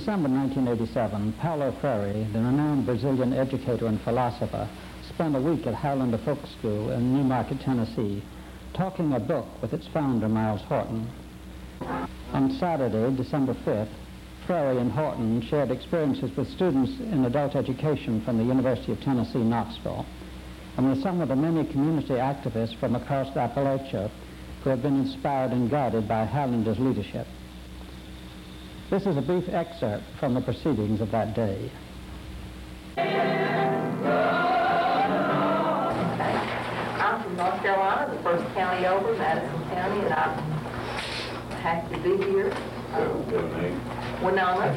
December 1987, Paulo Freire, the renowned Brazilian educator and philosopher, spent a week at Highlander Folk School in Newmarket, Tennessee, talking a book with its founder, Myles Horton. On Saturday, December 5th, Freire and Horton shared experiences with students in adult education from the University of Tennessee, Knoxville, and with some of the many community activists from across Appalachia who have been inspired and guided by Highlander's leadership. This is a brief excerpt from the proceedings of that day. I'm from North Carolina, the first county over, Madison County, and I'm happy to be here. Winona.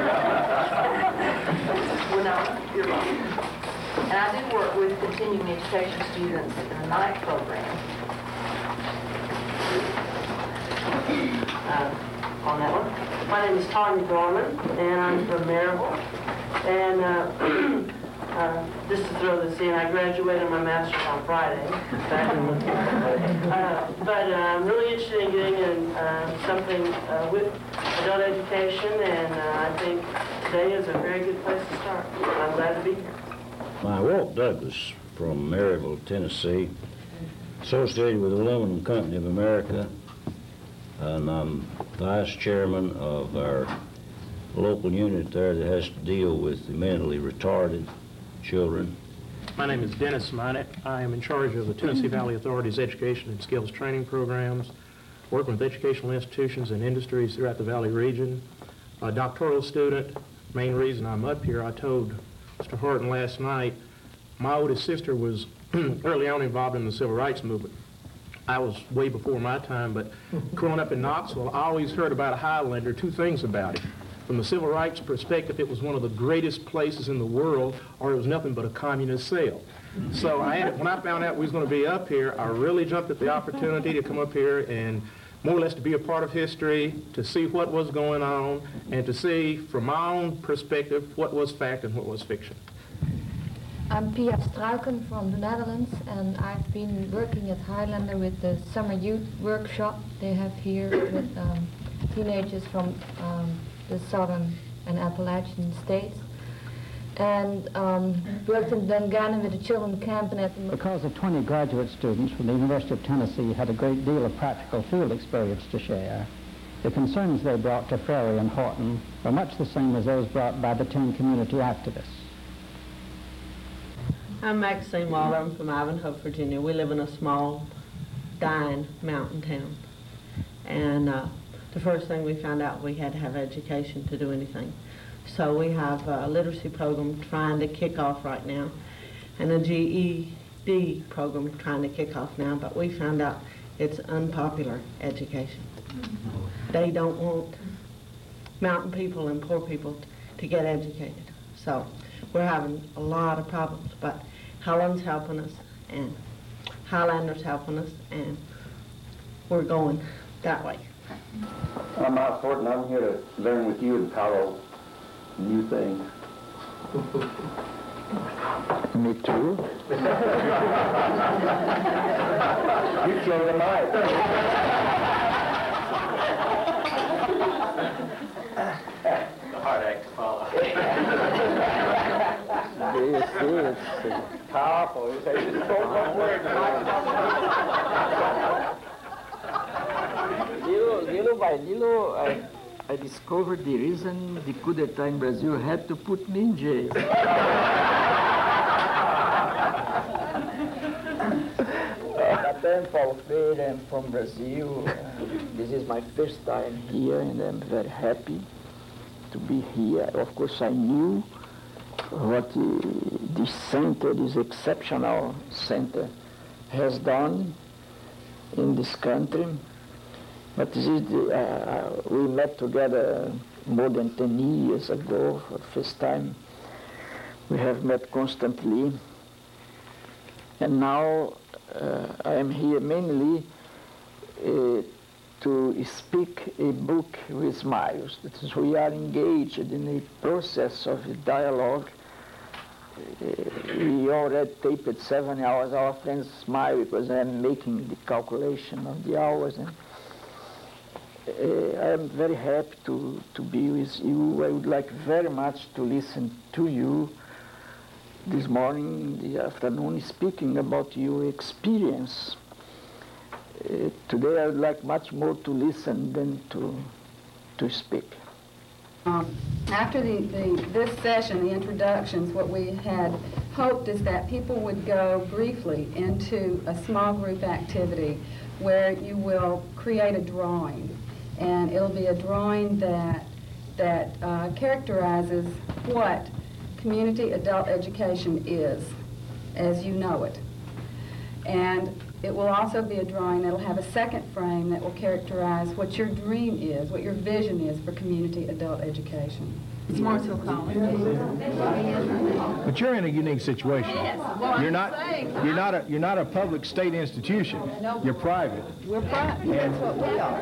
Winona, you're right. And I do work with continuing education students in the night program. On that one. My name is Tanya Dorman, and I'm from Maryville. And just to throw this in, I graduated my master's on Friday. But I'm really interested in getting in something with adult education, and I think today is a very good place to start. I'm glad to be here. I'm Walt Douglas from Maryville, Tennessee, associated with the Aluminum Company of America, and I'm vice chairman of our local unit there that has to deal with the mentally retarded children. My name is Dennis Minot. I am in charge of the Tennessee Valley Authority's education and skills training programs, working with educational institutions and industries throughout the Valley region. A doctoral student. Main reason I'm up here, I told Mr. Horton last night, my oldest sister was early on involved in the civil rights movement. I was way before my time, but growing up in Knoxville, I always heard about Highlander, two things about it. From the civil rights perspective, it was one of the greatest places in the world, or it was nothing but a communist cell. So when I found out we was going to be up here, I really jumped at the opportunity to come up here and more or less to be a part of history, to see what was going on, and to see from my own perspective what was fact and what was fiction. I'm Pia Struiken from the Netherlands, and I've been working at Highlander with the summer youth workshop they have here with teenagers from the southern and Appalachian states, and worked in Dungannon with the children's camp. And Because the 20 graduate students from the University of Tennessee had a great deal of practical field experience to share, the concerns they brought to Freire and Horton were much the same as those brought by the 10 community activists. I'm Maxine Waller. I'm from Ivanhoe, Virginia. We live in a small, dying mountain town. And the first thing we found out, we had to have education to do anything. So we have a literacy program trying to kick off right now, and a GED program trying to kick off now, but we found out it's unpopular education. They don't want mountain people and poor people to get educated. So we're having a lot of problems, but Helen's helping us, and Highlander's helping us, and we're going that way. I'm Myles Horton. I'm here to learn with you and Paulo new things. Me too. You killed the mic. The hard act to follow. It's powerful. You say, just spoke one word. Little by little, I discovered the reason the coup d'etat in Brazil had to put me in jail. I'm Paulo Freire. I'm from Brazil. This is my first time here, and I'm very happy to be here. Of course, I knew what this center, this exceptional center, has done in this country. But this is we met together more than 10 years ago for the first time. We have met constantly. And now I am here mainly to speak a book with Myles. That is, we are engaged in a process of dialogue. We already taped 7 hours. Our friends smile because I'm making the calculation of the hours. I am very happy to be with you. I would like very much to listen to you this morning, in the afternoon, speaking about your experience. Today I would like much more to listen than to speak. After this session, the introductions, what we had hoped is that people would go briefly into a small group activity where you will create a drawing. And it'll be a drawing that characterizes what community adult education is, as you know it. And it will also be a drawing that'll have a second frame that will characterize what your dream is, what your vision is for community adult education. It's Marshall College. But you're in a unique situation. Yes. Well, You're not a public state institution. No. You're private. We're private. That's what we are.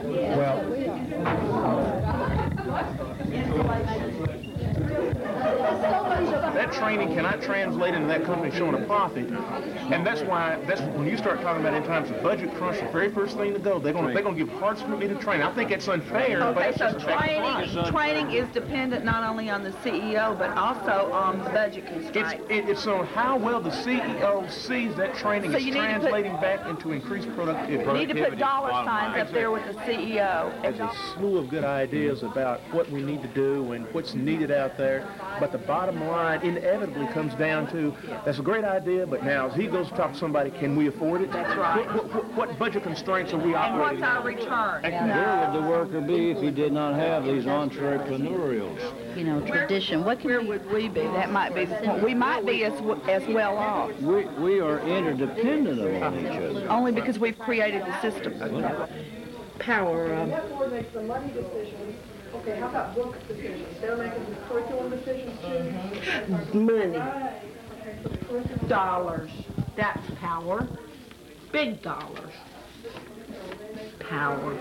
That training cannot translate into that company showing a profit, and that's when you start talking about in times of budget crunch, the very first thing to go, they're gonna give hard scrutiny to training. I think it's unfair, but Okay, it's so just a fact of life. training is dependent not only on the CEO, but also on the budget constraints. It's on how well the CEO sees that training So is you need to translating back into increased productivity. You need to put dollar signs up there with the CEO. There's a slew of good ideas about what we need to do and what's needed out there, but the bottom line inevitably comes down to, that's a great idea, but now as he goes to talk to somebody, can we afford it? That's right. What budget constraints are we And what's operating our on? return? Where would the worker be if he did not have these entrepreneurials? You know, tradition. Where would we be? That might be the point. We might be as well off. We are interdependent upon each other. Only because we've created the system. Power. Coordinates the money decisions. Okay, how about book decisions? They're making the curriculum decisions too? Money. Dollars. That's power. Big dollars. Power.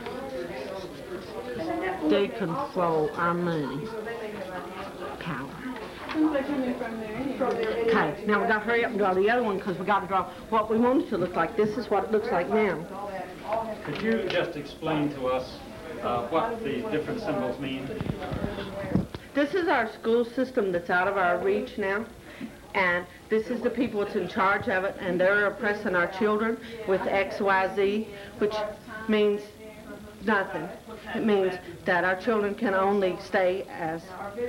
They control our money. Power. Okay, now we got to hurry up and draw the other one because we got to draw what we want it to look like. This is what it looks like now. Could you just explain to us what the different symbols mean? This is our school system that's out of our reach now, and this is the people that's in charge of it, and they're oppressing our children with XYZ, which means nothing. It means that our children can only stay as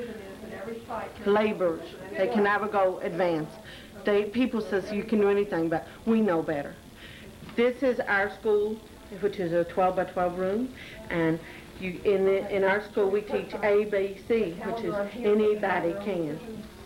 laborers. They can never go advance. People says you can do anything, but we know better. This is our school, which is a 12 by 12 room, and in our school we teach ABC, which is anybody can.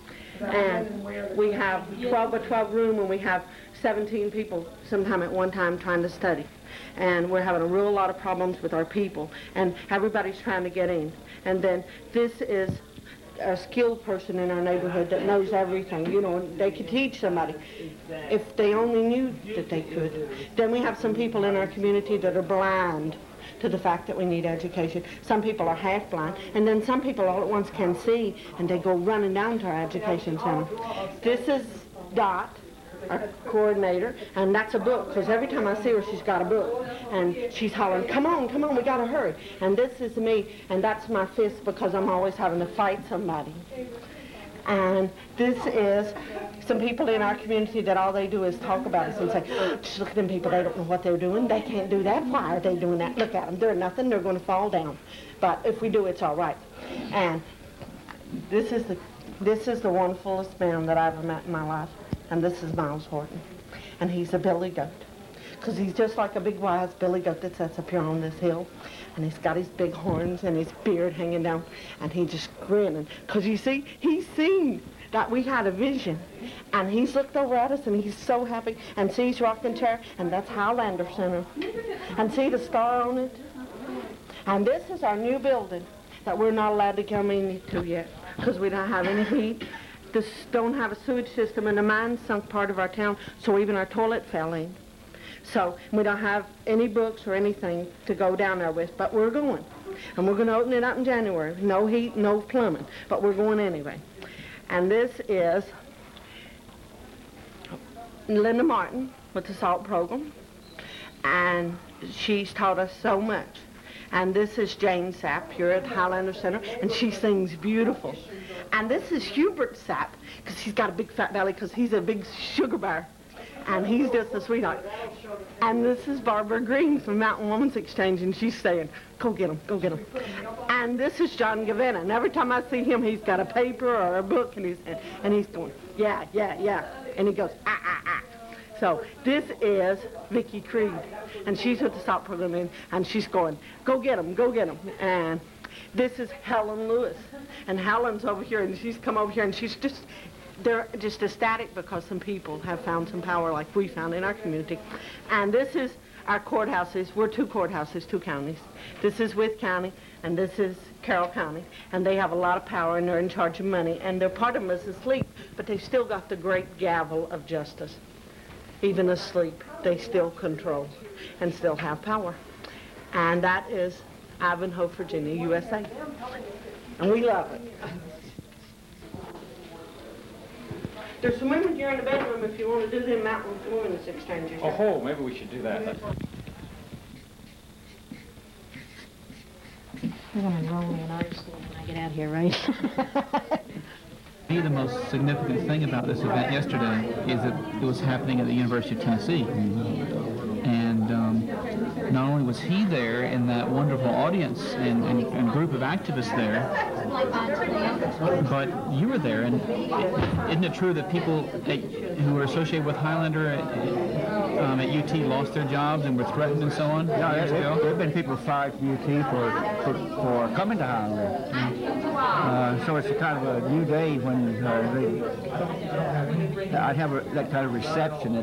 And we have 12 by 12 room, and we have 17 people sometime at one time trying to study. And we're having a real lot of problems with our people, and everybody's trying to get in. And then this is a skilled person in our neighborhood that knows everything. You know, they could teach somebody if they only knew that they could. Then we have some people in our community that are blind to the fact that we need education. Some people are half blind, and then some people all at once can see, and they go running down to our education center. This is Dot, our coordinator, and that's a book, because every time I see her, she's got a book, and she's hollering, come on, we gotta hurry. And this is me, and that's my fist, because I'm always having to fight somebody. And this is some people in our community that all they do is talk about us and say, oh, just look at them people, they don't know what they're doing, they can't do that, why are they doing that? Look at them, they're nothing, they're going to fall down. But if we do, it's all right. And this is the wonderfulest man that I've ever met in my life, and this is Miles Horton. And he's a billy goat, because he's just like a big wise billy goat that sits up here on this hill. And he's got his big horns and his beard hanging down, and he's just grinning. Because you see, he's seen that we had a vision, and he's looked over at us, and he's so happy, and sees rocking chair, and that's Highlander Center. And see the star on it? And this is our new building that we're not allowed to come into yet, because we don't have any heat. This don't have a sewage system, and the mine sunk part of our town, so even our toilet fell in. So we don't have any books or anything to go down there with, but we're going. And we're going to open it up in January. No heat, no plumbing, but we're going anyway. And this is Linda Martin with the SALT program, and she's taught us so much. And this is Jane Sapp here at Highlander Center, and she sings beautiful. And this is Hubert Sapp, because he's got a big fat belly, because he's a big sugar bear. And he's just a sweetheart. And this is Barbara Green from Mountain Women's Exchange, and she's saying, go get him, go get him. And this is John Gavin, and every time I see him, he's got a paper or a book, and he's going, yeah, yeah, yeah. And he goes, ah, ah, ah. So this is Vicki Creed, and she's with the SOP program, and she's going, go get him, go get him. And this is Helen Lewis, and Helen's over here, and she's come over here, and she's just, they're just ecstatic because some people have found some power like we found in our community. And this is our courthouses. We're 2 courthouses, 2 counties. This is Wythe County, and this is Carroll County. And they have a lot of power, and they're in charge of money. And their part of them is asleep, but they've still got the great gavel of justice. Even asleep, they still control and still have power. And that is Ivanhoe, Virginia, USA. And we love it. There's some women here in the bedroom if you want to do them Mountain Women's Exchanges. Oh, maybe we should do that. You're going to enroll me in art school when I get out here, right? The most significant thing about this event yesterday is that it was happening at the University of Tennessee. And not only was he there in that wonderful audience and group of activists there, but you were there. And isn't it true that people who were associated with Highlander at UT lost their jobs and were threatened and so on? Yeah, there have been people fired from UT for coming to Highlander. So it's a kind of a new day when I'd have that kind of reception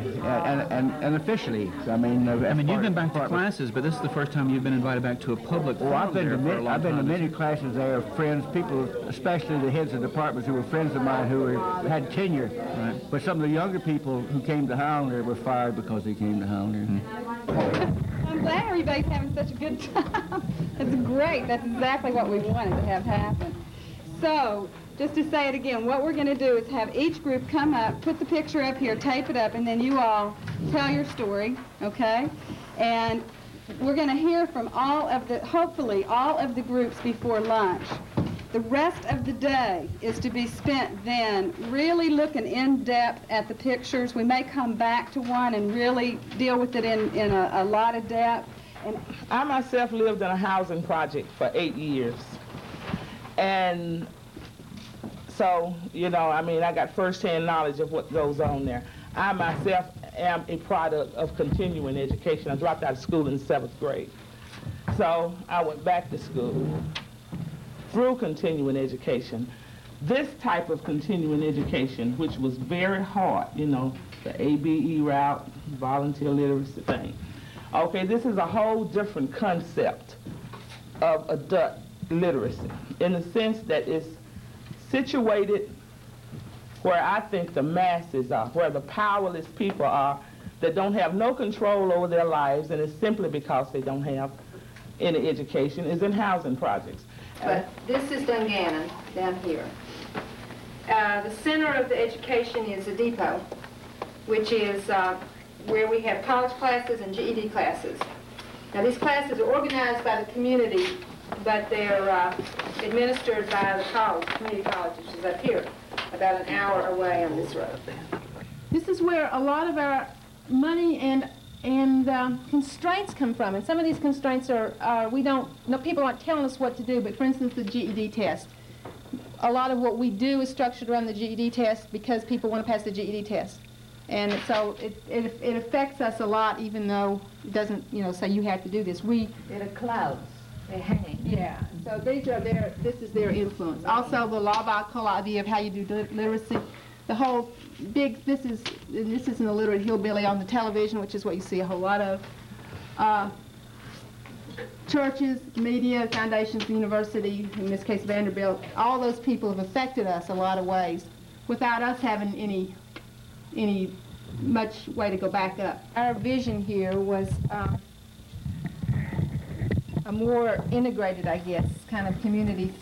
and officially. I mean, you've been back to classes, but this is the first time you've been invited back to a public forum. I've been to many classes there of friends, people, especially the heads of departments who were friends of mine who had tenure. Right. But some of the younger people who came to Highlander were fired because they came to Highlander. I'm glad everybody's having such a good time. It's great. That's exactly what we wanted to have happen. So, just to say it again, what we're going to do is have each group come up, put the picture up here, tape it up, and then you all tell your story, okay? And we're going to hear from hopefully all of the groups before lunch. The rest of the day is to be spent then really looking in depth at the pictures. We may come back to one and really deal with it in a lot of depth. And I myself lived in a housing project for 8 years. And so, I got first-hand knowledge of what goes on there. I myself am a product of continuing education. I dropped out of school in 7th grade. So I went back to school through continuing education. This type of continuing education, which was very hard, the ABE route, volunteer literacy thing. Okay, this is a whole different concept of adult literacy in the sense that it's situated where I think the masses are, where the powerless people are that don't have no control over their lives, and it's simply because they don't have any education, is in housing projects. But this is Dungannon down here. The center of the education is a depot, which is where we have college classes and GED classes. Now these classes are organized by the community, but they're administered by the college, community college, which is up here, about an hour away on this road. This is where a lot of our money and constraints come from. And some of these constraints are, people aren't telling us what to do, but for instance, the GED test. A lot of what we do is structured around the GED test because people want to pass the GED test. And so it affects us a lot, even though it doesn't, say you have to do this. They're clouds. They hang. Yeah. So this is their influence. Also, the Law idea of how you do literacy. The whole big, this isn't a literate hillbilly on the television, which is what you see a whole lot of. Churches, media, foundations, the university, in this case Vanderbilt, all those people have affected us a lot of ways without us having any much way to go back up. Our vision here was a more integrated, I guess, kind of community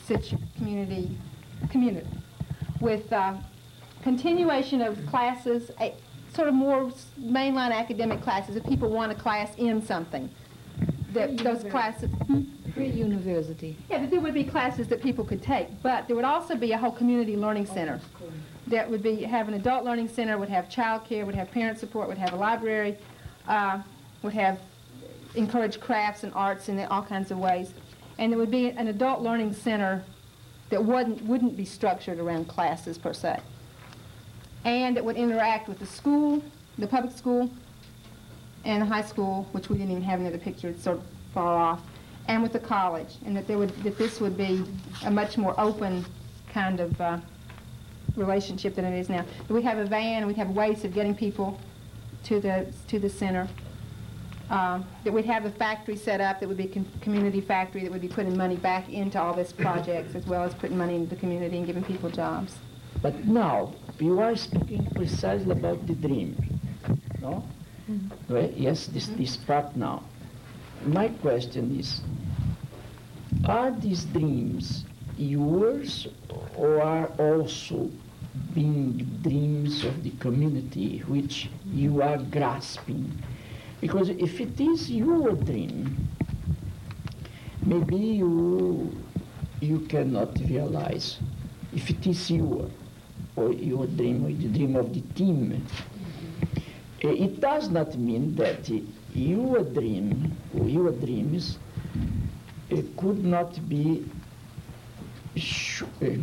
with continuation of classes, sort of more mainline academic classes if people want a class in something. that those classes. Pre-university. Yeah, that there would be classes that people could take, but there would also be a whole community learning center that would have an adult learning center, would have child care, would have parent support, would have a library, would have encourage crafts and arts in all kinds of ways. And there would be an adult learning center that wouldn't be structured around classes per se. And it would interact with the school, the public school, and the high school, which we didn't even have in the picture, it's sort of far off, and with the college, and that this would be a much more open kind of relationship than it is now. We'd have a van, we'd have ways of getting people to the center. That we'd have a factory set up that would be a community factory that would be putting money back into all these projects as well as putting money into the community and giving people jobs. But now, you are speaking precisely about the dream, no? Mm-hmm. Right? Yes, this part now. My question is, are these dreams yours or are also being dreams of the community which you are grasping? Because if it is your dream, maybe you cannot realize. If it is your dream, or the dream of the team, it does not mean that your dream or your dreams could not be shared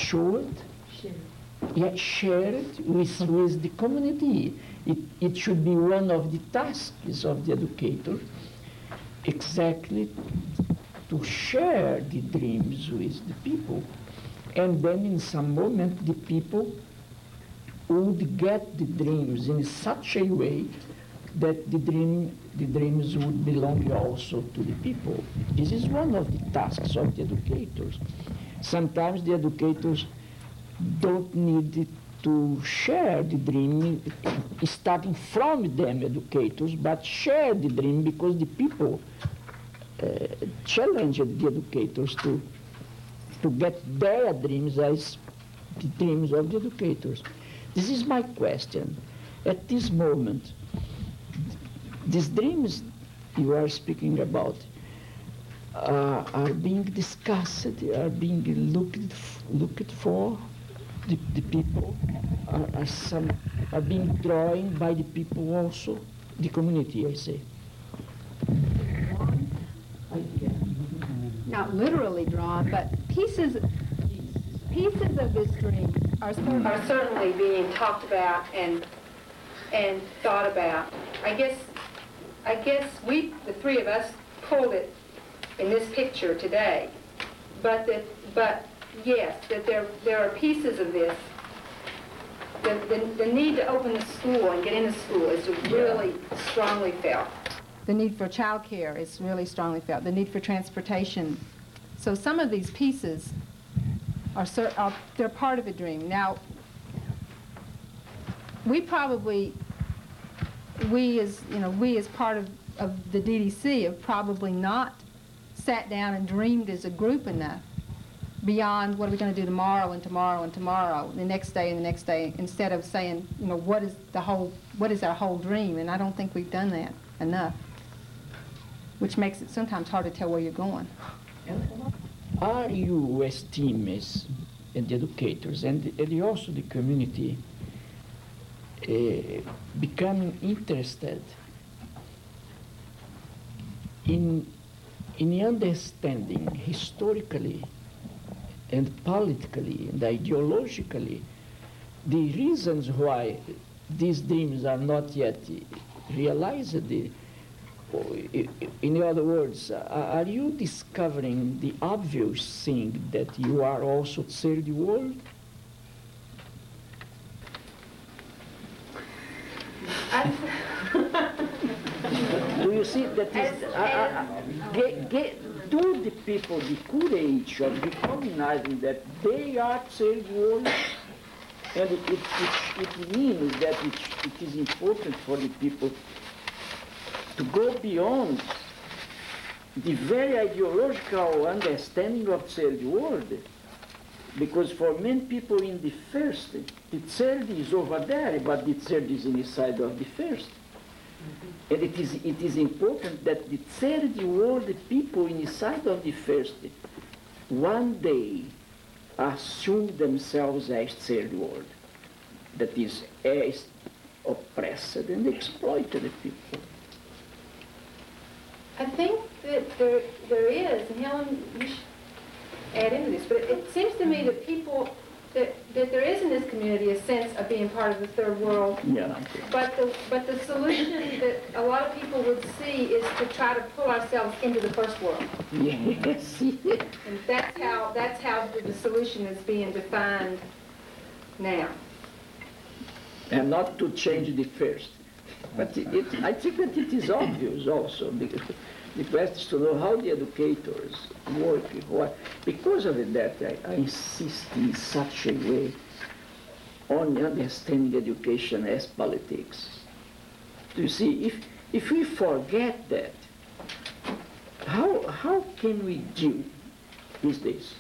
with the community. It should be one of the tasks of the educator exactly to share the dreams with the people. And then in some moment the people would get the dreams in such a way that the dreams would belong also to the people. This is one of the tasks of the educators. Sometimes the educators don't need to share the dream starting from them educators, but share the dream because the people challenge the educators to get their dreams as the dreams of the educators. This is my question. At this moment, these dreams you are speaking about are being discussed, are being looked for. The people are being drawn by the people also, the community, I say. Not literally drawn, but pieces of this dream are certainly being talked about and thought about. I guess we, the three of us, pulled it in this picture today, but yes, that there are pieces of this. The need to open the school and get into school is really strongly felt. The need for child care is really strongly felt. The need for transportation. So some of these pieces they're part of a dream. Now, we as part of the DDC have probably not sat down and dreamed as a group enough beyond what are we going to do tomorrow and tomorrow and tomorrow, the next day and the next day, instead of saying, what is our whole dream? And I don't think we've done that enough, which makes it sometimes hard to tell where you're going. Are you as teams and the educators and also the community becoming interested in understanding historically and politically and ideologically the reasons why these dreams are not yet realized? In other words, are you discovering the obvious thing that you are also third world? Do you see that do the people the courage of recognizing that they are third world? And it means that it is important for the people to go beyond the very ideological understanding of third world. Because for many people in the first, the third is over there, but the third is inside of the first. And it is important that the third world people inside of the first one day assume themselves as third world, that is as oppressed and exploited people. I think that there is, and Helen, you should add into this, but it seems to me that people, that there is in this community a sense of being part of the third world. Yeah. But the solution that a lot of people would see is to try to pull ourselves into the first world. Yes. And that's how the solution is being defined now. And not to change the first. But I think that it is obvious also, because the question is to know how the educators work. Because of that, I insist in such a way on understanding education as politics. You see, if we forget that, how can we deal with this?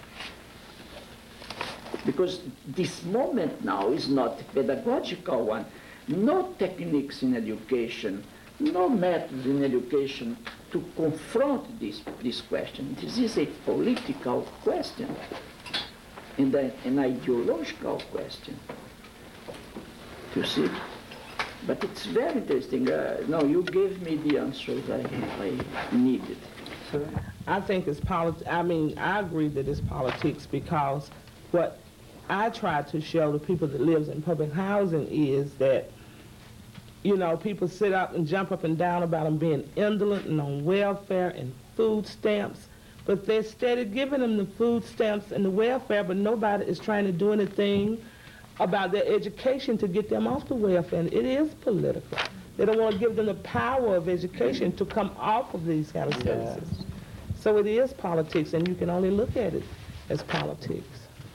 Because this moment now is not a pedagogical one. No techniques in education, no methods in education to confront this question. This is a political question and an ideological question. You see? But it's very interesting. No, you gave me the answers I needed. I think it's politics. I mean, I agree that it's politics, because what I try to show the people that lives in public housing is that, you know, people sit up and jump up and down about them being indolent and on welfare and food stamps, but they're steady giving them the food stamps and the welfare, but nobody is trying to do anything about their education to get them off the welfare. And it is political. They don't want to give them the power of education to come off of these kind of services. Yes. So it is politics, and you can only look at it as politics,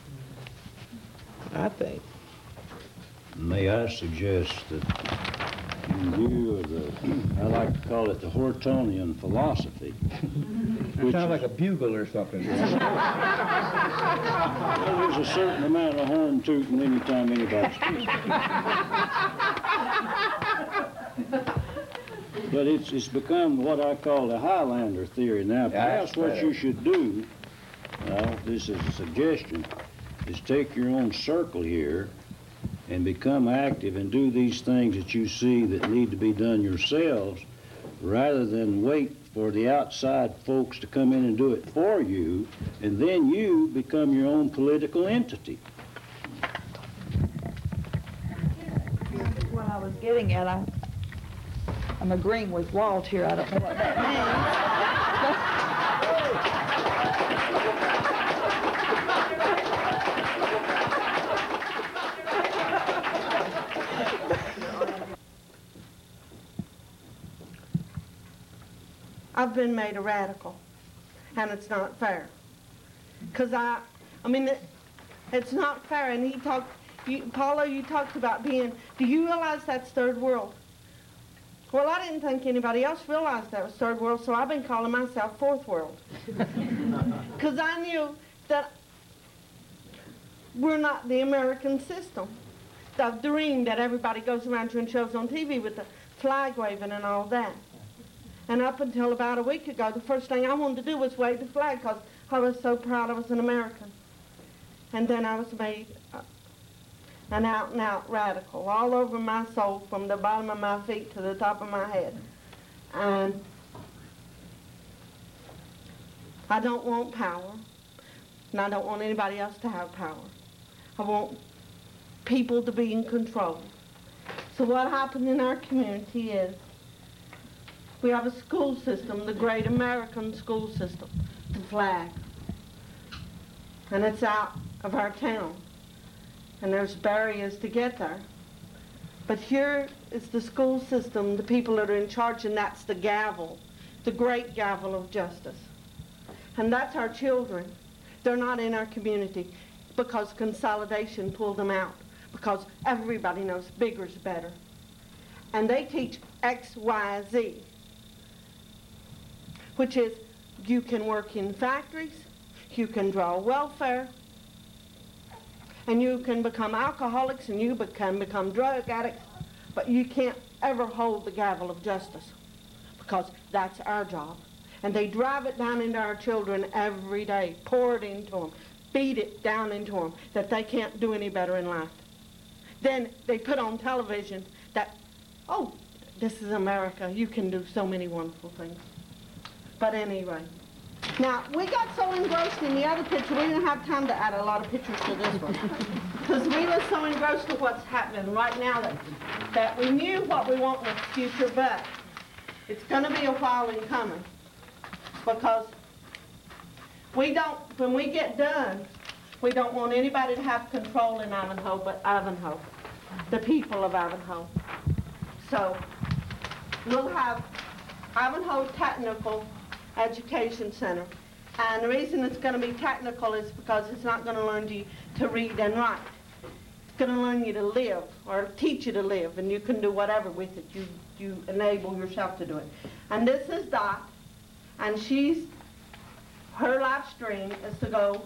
I think. May I suggest that in view of the, I like to call it the Hortonian philosophy. It sounds like a bugle or something. Well, there's a certain amount of horn tooting anytime anybody speaks. But it's become what I call the Highlander theory. Now, perhaps what you should do, this is a suggestion, is take your own circle here and become active and do these things that you see that need to be done yourselves, rather than wait for the outside folks to come in and do it for you, and then you become your own political entity. What I was getting at, I'm agreeing with Walt here. I don't know what that means. I've been made a radical, and it's not fair. Because I mean, it's not fair. And Paulo, you talked about being, do you realize that's third world? Well, I didn't think anybody else realized that was third world, so I've been calling myself fourth world. Because I knew that we're not the American system. The dream that everybody goes around to and shows on TV with the flag waving and all that. And up until about a week ago, the first thing I wanted to do was wave the flag, because I was so proud I was an American. And then I was made an out-and-out radical, all over my soul, from the bottom of my feet to the top of my head. And I don't want power, and I don't want anybody else to have power. I want people to be in control. So what happened in our community is, we have a school system, the great American school system, the flag. And it's out of our town. And there's barriers to get there. But here is the school system, the people that are in charge, and that's the gavel, the great gavel of justice. And that's our children. They're not in our community because consolidation pulled them out, because everybody knows bigger's better. And they teach X, Y, Z, which is you can work in factories, you can draw welfare, and you can become alcoholics, and you can become drug addicts, but you can't ever hold the gavel of justice, because that's our job. And they drive it down into our children every day, pour it into them, feed it down into them, that they can't do any better in life. Then they put on television that, oh, this is America, you can do so many wonderful things. But anyway, now we got so engrossed in the other picture, we didn't have time to add a lot of pictures to this one. Because we were so engrossed with what's happening right now that we knew what we want in the future, but it's going to be a while in coming. Because we don't, when we get done, we don't want anybody to have control in Ivanhoe but Ivanhoe, the people of Ivanhoe. So we'll have Ivanhoe Technical Education Center. And the reason it's going to be technical is because it's not going to learn you to read and write. It's going to learn you to live, or teach you to live, and you can do whatever with it. You enable yourself to do it. And this is Dot, and her live stream is to go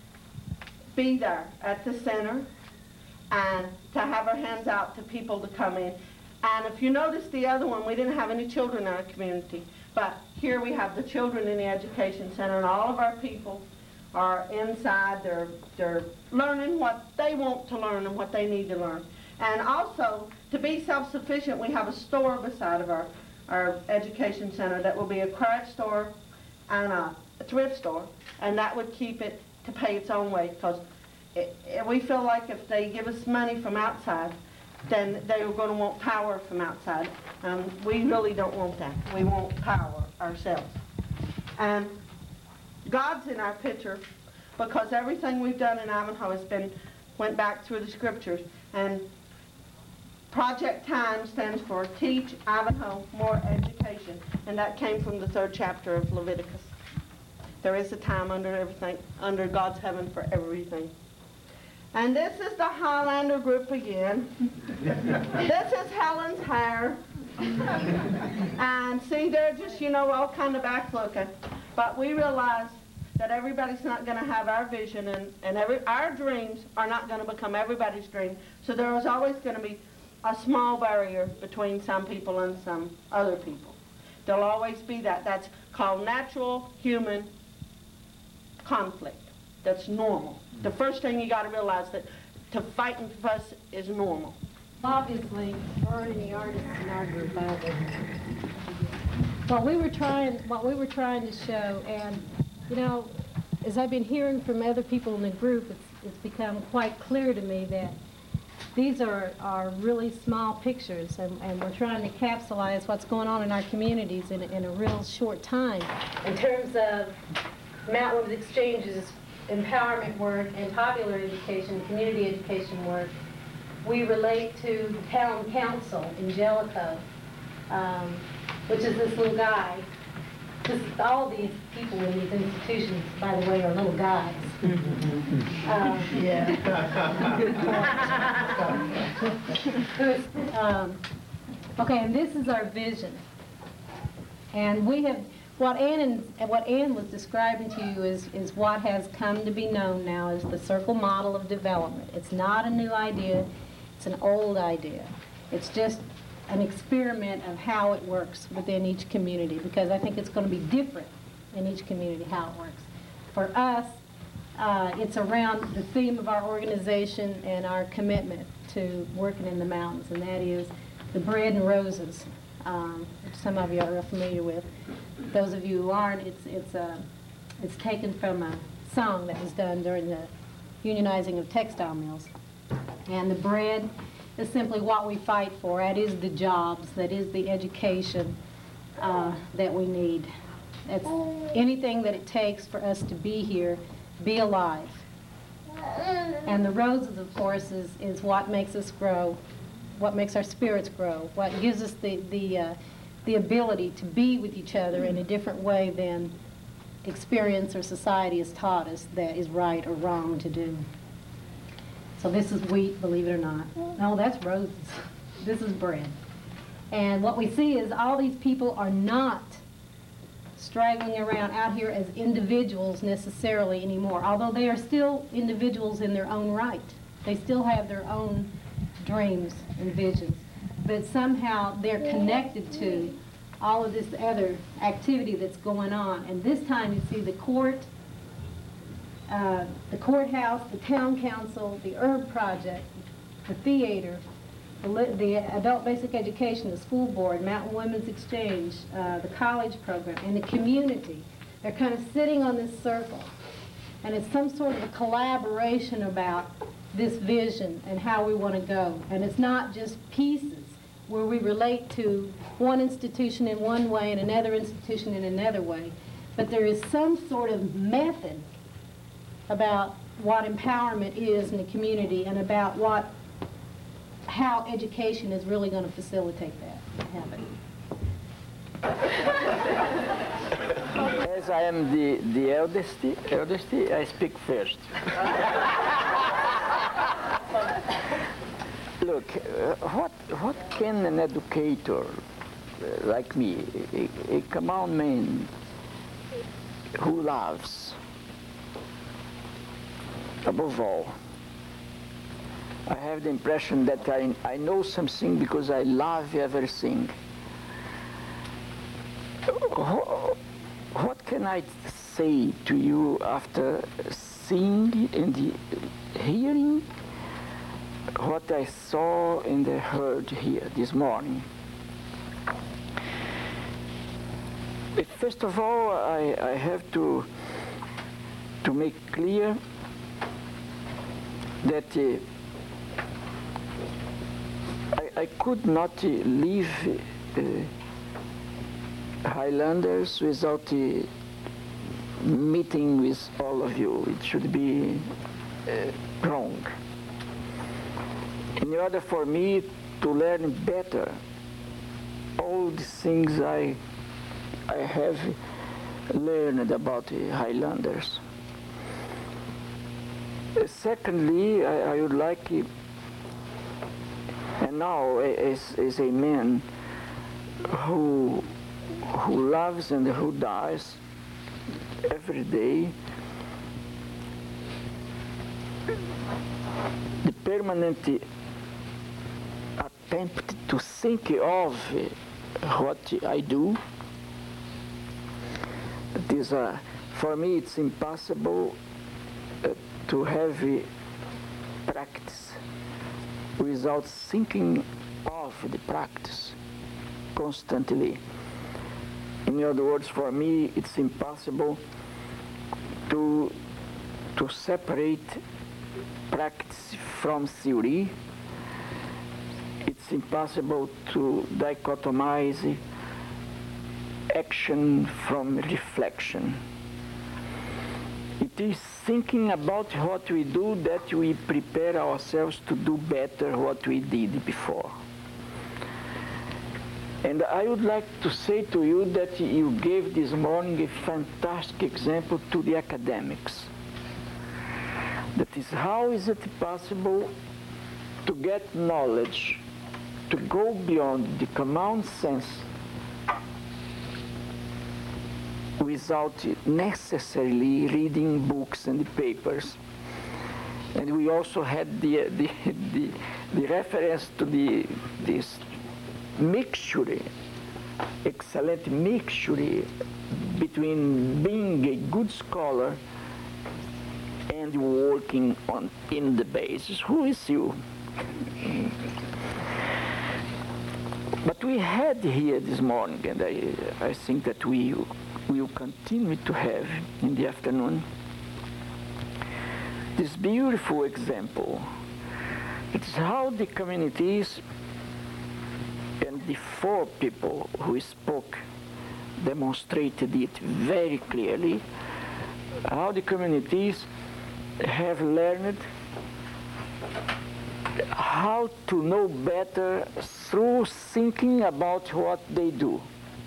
be there at the center and to have her hands out to people to come in. And if you notice the other one, we didn't have any children in our community. But here we have the children in the education center, and all of our people are inside. They're learning what they want to learn and what they need to learn. And also, to be self-sufficient, we have a store beside of our education center that will be a craft store and a thrift store, and that would keep it to pay its own way, because we feel like if they give us money from outside, then they are going to want power from outside. We really don't want that. We want power ourselves. And God's in our picture, because everything we've done in Ivanhoe went back through the scriptures. And Project TIME stands for Teach Ivanhoe More Education, and that came from the 3rd chapter of Leviticus. There is a time under everything, under God's heaven for everything. And this is the Highlander group again. This is Helen's hair. And see, they're just, all kind of back looking. But we realize that everybody's not going to have our vision, and our dreams are not going to become everybody's dream. So there is always going to be a small barrier between some people and some other people. There'll always be that. That's called natural human conflict. That's normal. The first thing you got to realize that to fight and fuss is normal. Obviously, we're any artists in our group either. What we were trying to show, and as I've been hearing from other people in the group, it's become quite clear to me that these are really small pictures, and we're trying to capsulize what's going on in our communities in a real short time. In terms of Mount Woods Exchange's empowerment work and popular education, community education work, we relate to the town council in Jellicoe, which is this little guy. All these people in these institutions, by the way, are little guys. Okay, and this is our vision. And we have, what Ann was describing to you is what has come to be known now as the circle model of development. It's not a new idea, it's an old idea. It's just an experiment of how it works within each community, because I think it's going to be different in each community how it works. For us, it's around the theme of our organization and our commitment to working in the mountains, and that is the bread and roses, which some of you are familiar with. Those of you who aren't, it's taken from a song that was done during the unionizing of textile mills. And the bread is simply what we fight for. That is the jobs, that is the education that we need. That's anything that it takes for us to be here, be alive. And the roses, of course, is what makes us grow, what makes our spirits grow, what gives us the ability to be with each other in a different way than experience or society has taught us that is right or wrong to do. So this is wheat, believe it or not. No, that's roses. This is bread. And what we see is all these people are not straggling around out here as individuals necessarily anymore, although they are still individuals in their own right. They still have their own dreams and visions. but somehow they're connected to all of this other activity that's going on. And this time you see the courthouse, the town council, the Herb Project, the theater, the adult basic education, the school board, Mountain Women's Exchange, the college program, and the community. They're kind of sitting on this circle. And it's some sort of a collaboration about this vision and how we want to go. And it's not just pieces where we relate to one institution in one way and another institution in another way. But there is some sort of method about what empowerment is in the community and about how education is really going to facilitate that happening. As I am the eldest, I speak first. Look, what can an educator like me, a common man who loves, above all, I have the impression that I know something because I love everything. What can I say to you after seeing and hearing what I saw and heard here this morning? First of all, I have to make clear that I could not leave Highlanders without meeting with all of you. It should be wrong. In order for me to learn better all the things I have learned about the Highlanders. Secondly, I would like, and now as a man who loves and who dies every day, the permanent attempt to think of what I do, for me it's impossible to have practice without thinking of the practice constantly. In other words, for me, it's impossible to separate practice from theory. It's impossible to dichotomize action from reflection. It is thinking about what we do that we prepare ourselves to do better what we did before. And I would like to say to you that you gave this morning a fantastic example to the academics. That is, how is it possible to get knowledge, to go beyond the common sense without necessarily reading books and papers. And we also had the reference to this mixture, excellent mixture between being a good scholar and working in the basis. Who is you? But we had here this morning, and I think that we will continue to have in the afternoon, this beautiful example. It's how the communities and the four people who spoke demonstrated it very clearly, how the communities have learned how to know better through thinking about what they do.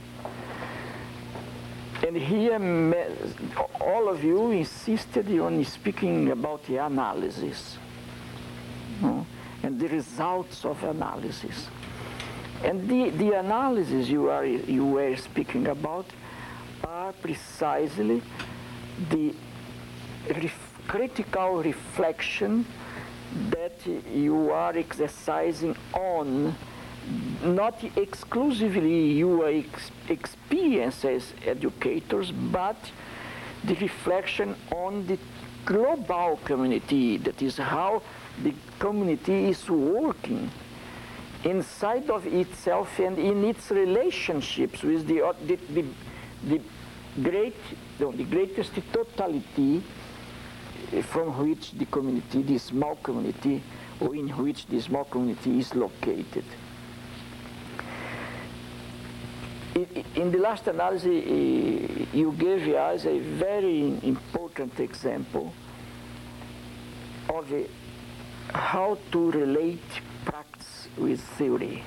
And here, all of you insisted on speaking about the analysis, and the results of analysis. And the analysis you were speaking about are precisely the critical reflection that you are exercising on not exclusively your experience as educators, but the reflection on the global community, that is how the community is working inside of itself and in its relationships with the greatest totality from which the community, the small community, or in which the small community is located. In the last analysis, you gave us a very important example of how to relate practice with theory.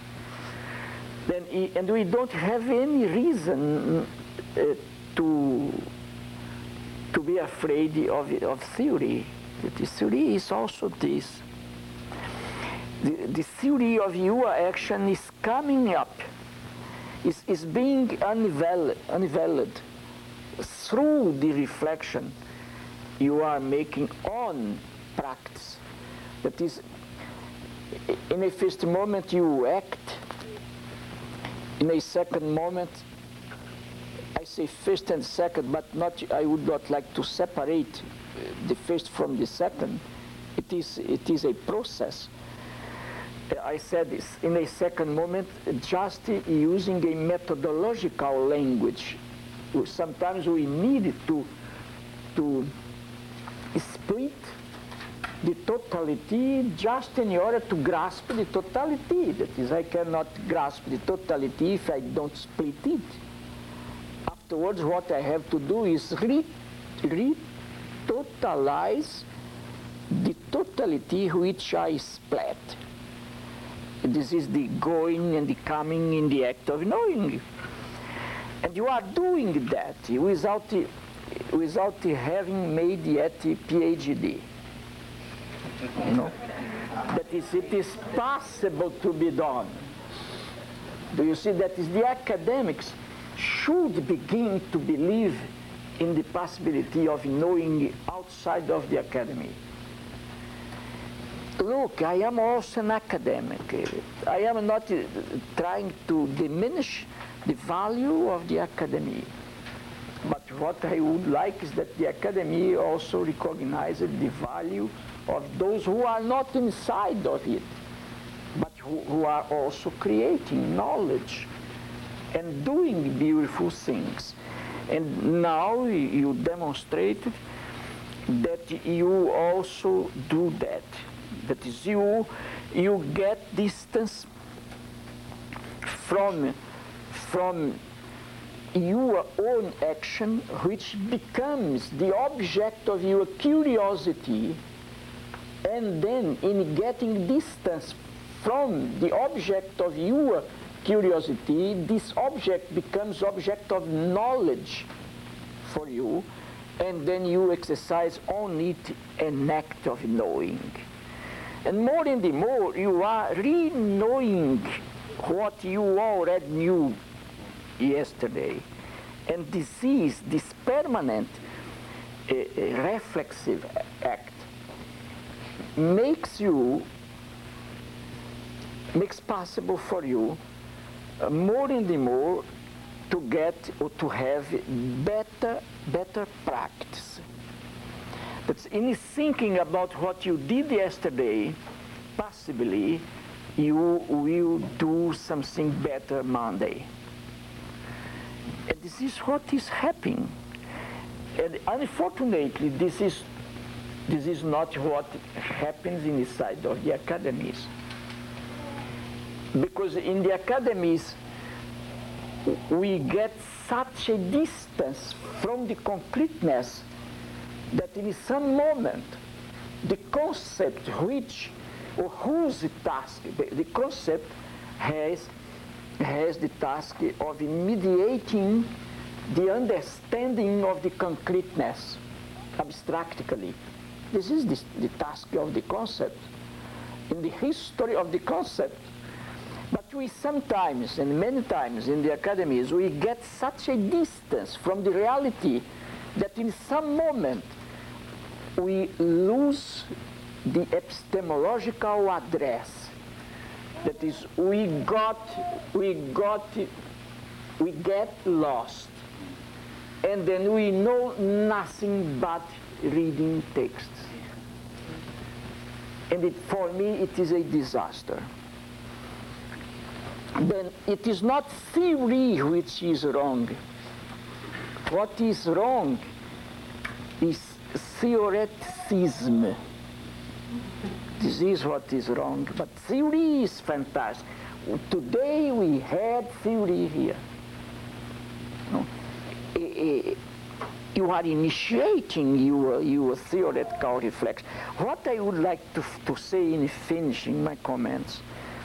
And we don't have any reason to be afraid of theory. The theory is also this. The theory of your action is coming up, is being unveiled through the reflection you are making on practice. That is, in a first moment you act, in a second moment, I say first and second, but I would not like to separate the first from the second. It is a process. I said this, in a second moment, just using a methodological language. Sometimes we need to split the totality just in order to grasp the totality. That is, I cannot grasp the totality if I don't split it. Afterwards, what I have to do is re-totalize the totality which I split. This is the going and the coming in the act of knowing. And you are doing that without having made yet a PhD. You know? That is, it is possible to be done. Do you see that is the academics should begin to believe in the possibility of knowing outside of the academy. Look, I am also an academic. I am not trying to diminish the value of the academy. But what I would like is that the academy also recognizes the value of those who are not inside of it, but who are also creating knowledge and doing beautiful things. And now you demonstrated that you also do that. That is, you get distance from your own action, which becomes the object of your curiosity, and then in getting distance from the object of your curiosity, this object becomes object of knowledge for you, and then you exercise on it an act of knowing. And more and more you are re-knowing what you already knew yesterday. And this is this permanent reflexive act makes possible for you more and more to get or to have better practice. That's in thinking about what you did yesterday, possibly you will do something better Monday. And this is what is happening. And unfortunately, this is not what happens inside of the academies. Because in the academies, we get such a distance from the concreteness that in some moment, the concept which, or whose task, the concept has the task of mediating the understanding of the concreteness, abstractly. This is the task of the concept, in the history of the concept. But we sometimes, and many times in the academies, we get such a distance from the reality that in some moment we lose the epistemological address That is, we get lost, and then we know nothing but reading texts. And for me, it is a disaster. Then it is not theory which is wrong. What is wrong is theoreticism. This is what is wrong, but theory is fantastic. Today we had theory here. You are initiating your theoretical reflection. What I would like to say in finishing my comments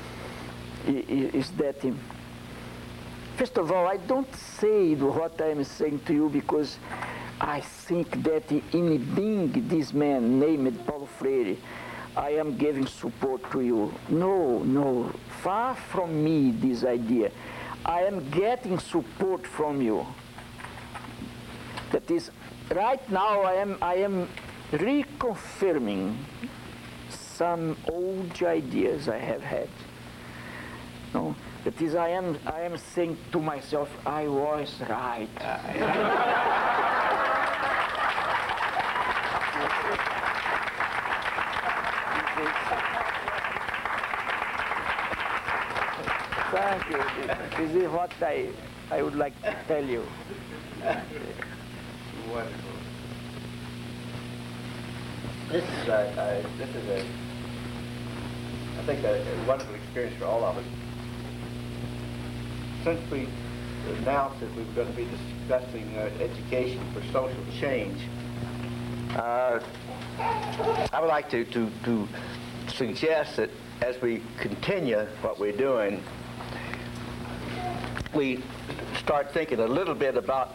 is that, first of all, I don't say what I'm saying to you because I think that in being this man named Paulo Freire, I am giving support to you. No, far from me this idea. I am getting support from you. That is, right now I am reconfirming some old ideas I have had. No, that is, I am saying to myself, I was right. Thank you. This is what I would like to tell you. Wonderful. This is I think, a wonderful experience for all of us. Since we announced that we were going to be discussing education for social change, I would like to suggest that as we continue what we're doing, we start thinking a little bit about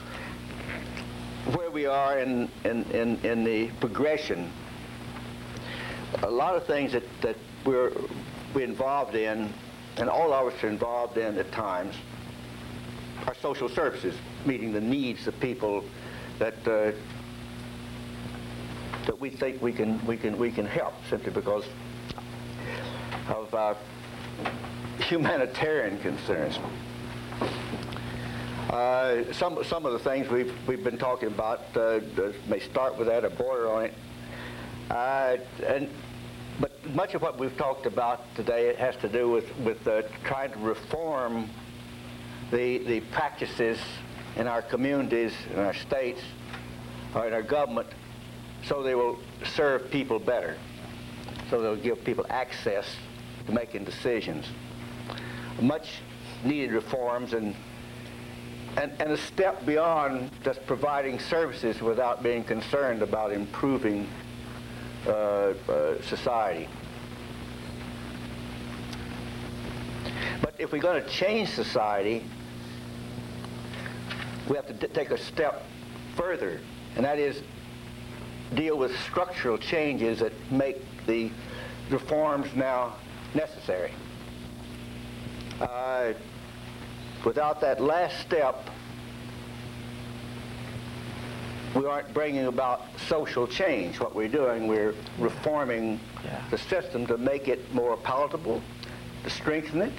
where we are in the progression. A lot of things that we're involved in, and all of us are involved in at times, are social services, meeting the needs of people that we think we can help simply because of humanitarian concerns. Some of the things we've been talking about may start with that or border on it. But much of what we've talked about today, it has to do with trying to reform the practices in our communities, in our states, or in our government, so they will serve people better, so they'll give people access to making decisions. Much needed reforms and a step beyond just providing services without being concerned about improving society. But if we're going to change society, we have to take a step further, and that is deal with structural changes that make the reforms now necessary. Without that last step, we aren't bringing about social change. What we're doing, we're reforming the system to make it more palatable, to strengthen it,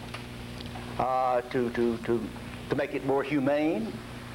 to make it more humane.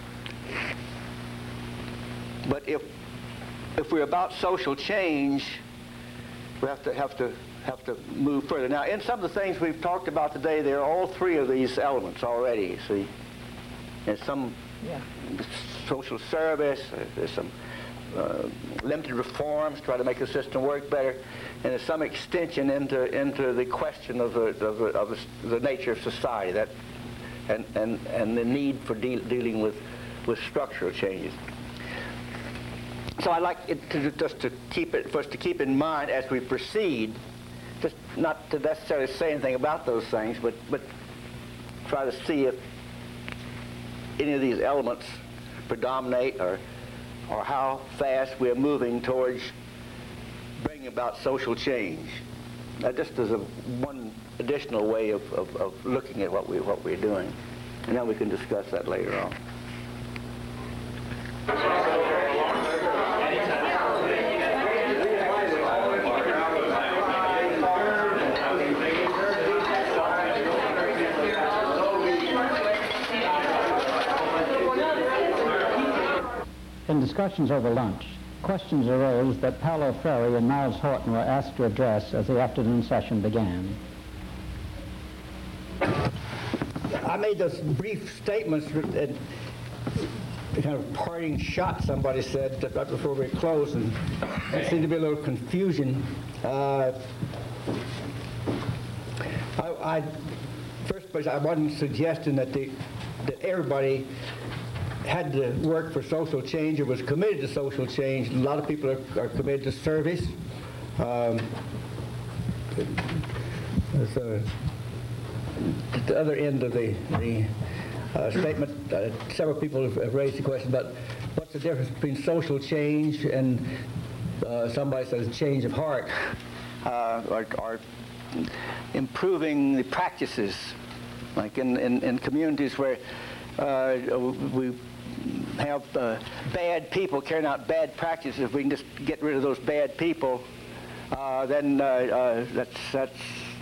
But if we're about social change, we have to move further. Now, in some of the things we've talked about today, there are all three of these elements already, you see. There's some social service, there's some limited reforms, try to make the system work better, and there's some extension into the question of the nature of society, that and the need for dealing with structural changes. So I like it to keep in mind as we proceed, just not to necessarily say anything about those things, but try to see if any of these elements predominate or how fast we're moving towards bringing about social change. That just is one additional way of looking at what we're doing. And then we can discuss that later on. discussions over lunch, questions arose that Paulo Freire and Miles Horton were asked to address as the afternoon session began. I made those brief statements and kind of parting shot, somebody said, right before we closed, and there seemed to be a little confusion. First place, I wasn't suggesting that everybody had to work for social change or was committed to social change. A lot of people are committed to service. The other end of the statement, several people have raised the question about what's the difference between social change and somebody says change of heart. Or improving the practices, like in communities where we have bad people carrying out bad practices. If we can just get rid of those bad people, then that's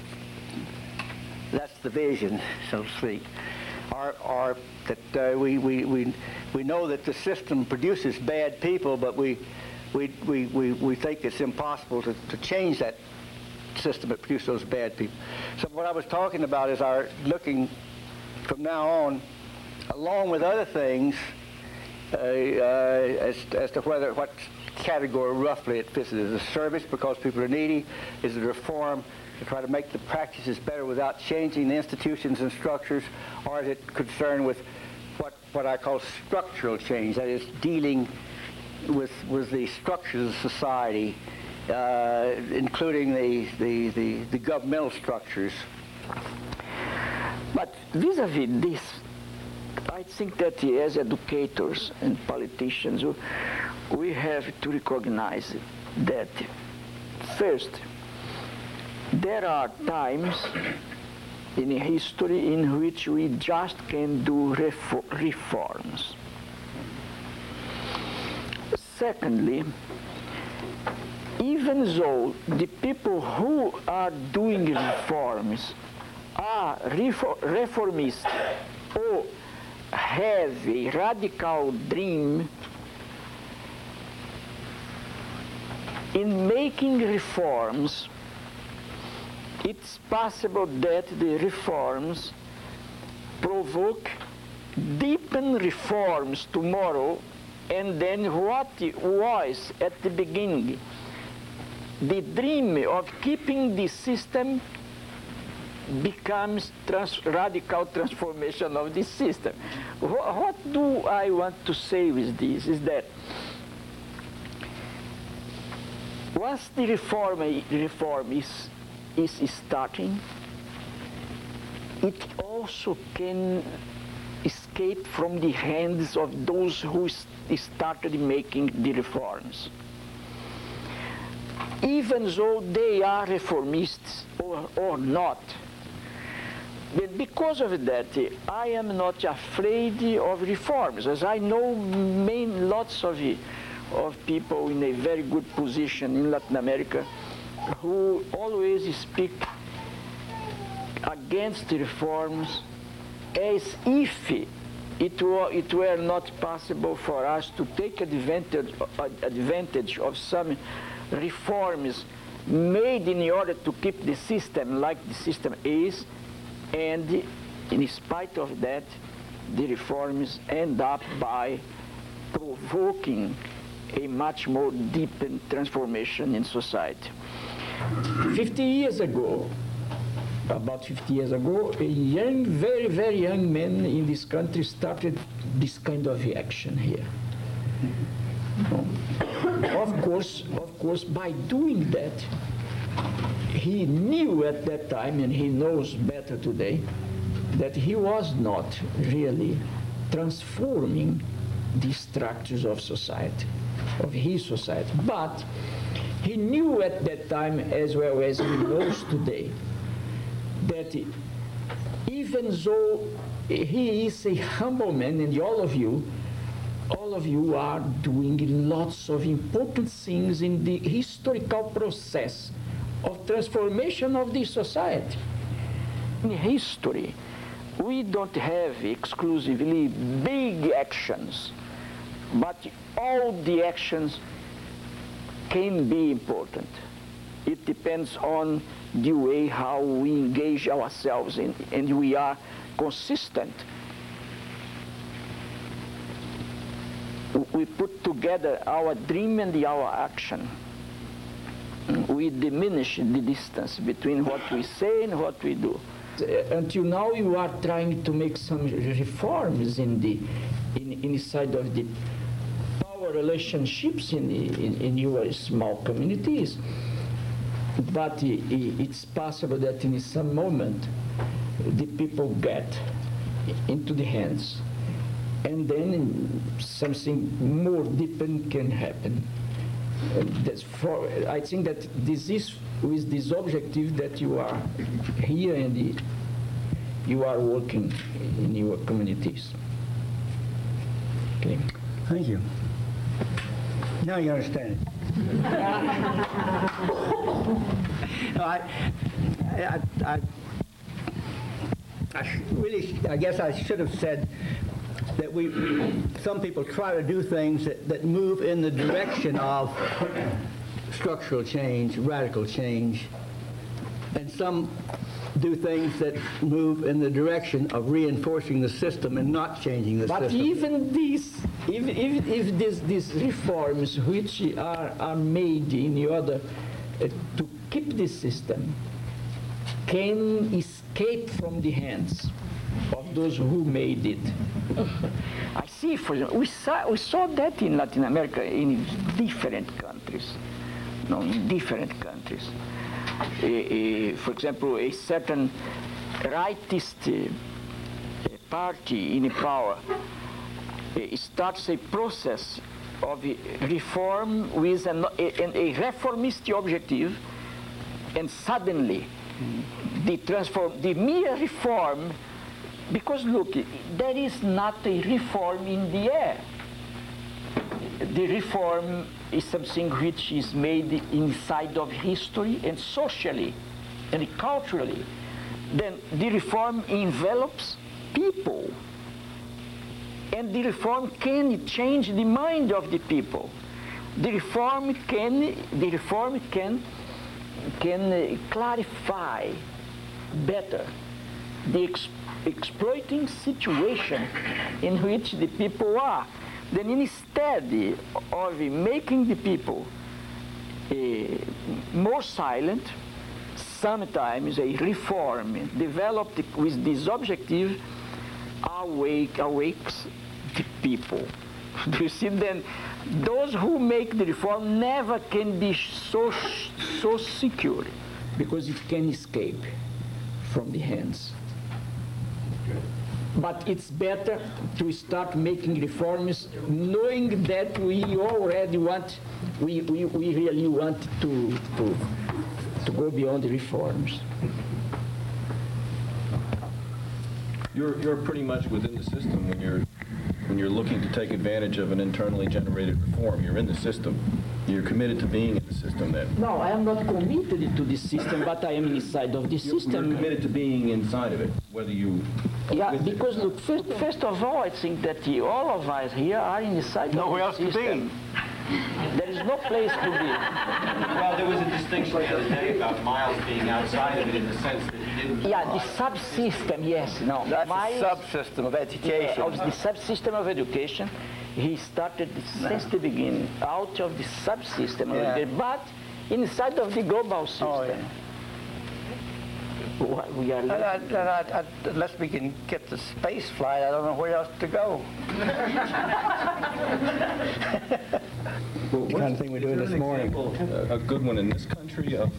the vision, so to speak. Or that we know that the system produces bad people, but we think it's impossible to change that system that produces those bad people. So what I was talking about is our looking from now on, along with other things, as to what category roughly it fits. Is it a service because people are needy? Is it a reform to try to make the practices better without changing the institutions and structures? Or is it concerned with what I call structural change, that is dealing with the structures of society, including the governmental structures? But vis-a-vis this, I think that as educators and politicians, we have to recognize that, first, there are times in history in which we just can do reforms. Secondly, even though the people who are doing reforms are reformists or have a radical dream in making reforms, it's possible that the reforms provoke deepen reforms tomorrow, and then what was at the beginning the dream of keeping the system becomes radical transformation of the system. What do I want to say with this is that once the reform is starting, it also can escape from the hands of those who started making the reforms, even though they are reformists or not. But because of that, I am not afraid of reforms, as I know lots of people in a very good position in Latin America who always speak against reforms as if it were not possible for us to take advantage of some reforms made in order to keep the system like the system is, and in spite of that, the reforms end up by provoking a much more deepened transformation in society. 50 years ago, about 50 years ago, a young, very, very young man in this country started this kind of action here. Of course, by doing that, he knew at that time, and he knows better today, that he was not really transforming the structures of society, of his society. But he knew at that time, as well as he knows today, that even though he is a humble man, and all of you are doing lots of important things in the historical process of transformation of this society. In history, we don't have exclusively big actions But all the actions can be important. It depends on the way how we engage ourselves in, and we are consistent. We put together our dream and our action. We diminish the distance between what we say and what we do. Until now, you are trying to make some reforms inside of the power relationships in your small communities. But it's possible that in some moment the people get into the hands, and then something more deeper can happen. I think that this is with this objective that you are here and you are working in your communities. Okay. Thank you. Now you understand. No, I guess I should have said that some people try to do things that move in the direction of structural change, radical change, and some do things that move in the direction of reinforcing the system and not changing the system. But even these reforms which are made in order to keep the system can escape from the hands of those who made it. I see, for example, we saw that in Latin America in different countries. No, in different countries. For example, a certain rightist party in power starts a process of reform with a reformist objective, and suddenly the mere reform, because look, there is not a reform in the air. The reform is something which is made inside of history and socially and culturally. Then the reform envelops people, and the reform can change the mind of the people. The reform can clarify better the exploiting situation in which the people are. Then instead of making the people more silent, sometimes a reform developed with this objective awakes the people. Do you see? Then those who make the reform never can be so secure, because it can escape from the hands. But it's better to start making reforms knowing that we already want, we really want to go beyond the reforms. You're pretty much within the system when you're looking to take advantage of an internally generated reform. You're in the system. You're committed to being in the system then. No, I am not committed to the system, but I am inside of the system. You're committed to being inside of it, whether you... Yeah, because look, first of all, I think that all of us here are inside of the system. There is no place to be. Well, there was a distinction the other day about Miles being outside of it in the sense that he didn't... Yeah, the subsystem, yes. No, that's Miles, the subsystem of education. Of the subsystem of education. He started since the beginning, out of the subsystem of education, but inside of the global system. Oh, yeah. We are unless we can get the space flight, I don't know where else to go. The kind of thing we're doing this morning. A good one in this country of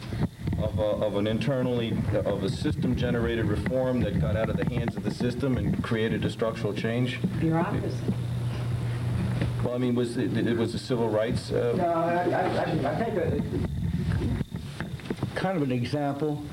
a system-generated reform that got out of the hands of the system and created a structural change? Bureaucracy. Well, I mean, it was the civil rights? No, I think kind of an example.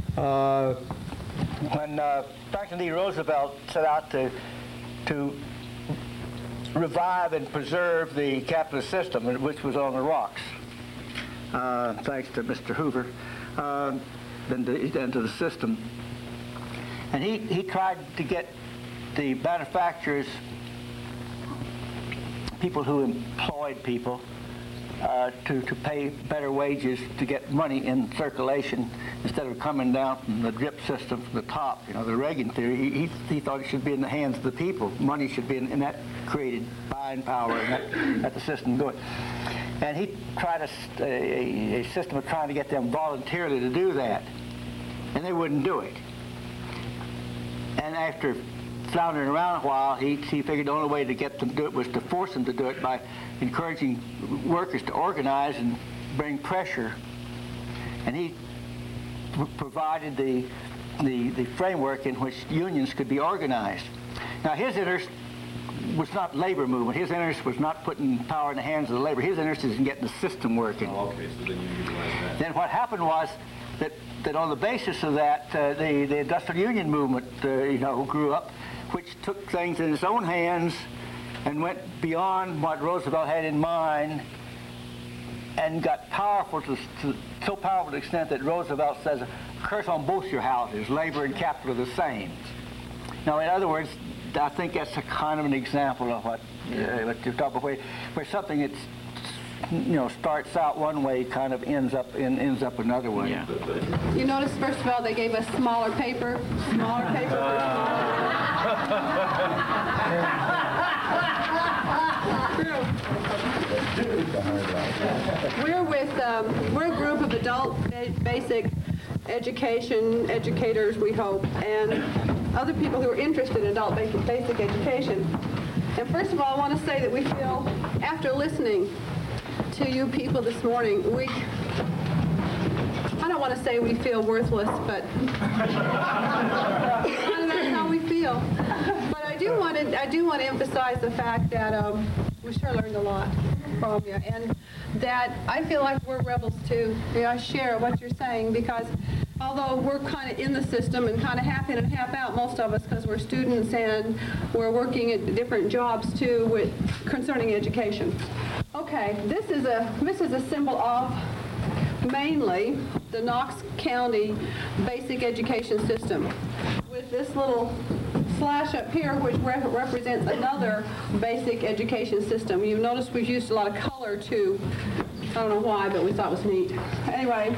When Franklin D. Roosevelt set out to revive and preserve the capitalist system, which was on the rocks, thanks to Mr. Hoover, and to the system. And he tried to get the manufacturers people who employed people to pay better wages to get money in circulation instead of coming down from the drip system from the top. You know, the Reagan theory, he thought it should be in the hands of the people. Money should be and that created buying power and let the system go. And he tried a system of trying to get them voluntarily to do that, and they wouldn't do it. And after floundering around a while, he figured the only way to get them to do it was to force them to do it by encouraging workers to organize and bring pressure. And he provided the framework in which unions could be organized. Now, his interest was not labor movement. His interest was not putting power in the hands of the labor. His interest is in getting the system working. Oh, okay, so then you utilize that. Then what happened was that on the basis of that, the industrial union movement, grew up, which took things in its own hands and went beyond what Roosevelt had in mind and got powerful so powerful to the extent that Roosevelt says, curse on both your houses, labor and capital are the same. Now, in other words, I think that's a kind of an example of what you're talking about, where something that's starts out one way, kind of ends up another way. Yeah. You notice, first of all, they gave us smaller paper. We're a group of adult basic educators, we hope, and other people who are interested in adult basic education. And first of all, I want to say that we feel, after listening to you people this morning, I don't want to say we feel worthless, but that's how we feel. But I do want to emphasize the fact that we sure learned a lot from you, and that I feel like we're rebels too. I share what you're saying, because although we're kind of in the system and kind of half in and half out, most of us, because we're students and we're working at different jobs too concerning education. Okay, this is a symbol of mainly the Knox County basic education system, with this little slash up here, which represents another basic education system. You've noticed we've used a lot of color too. I don't know why, but we thought it was neat. Anyway,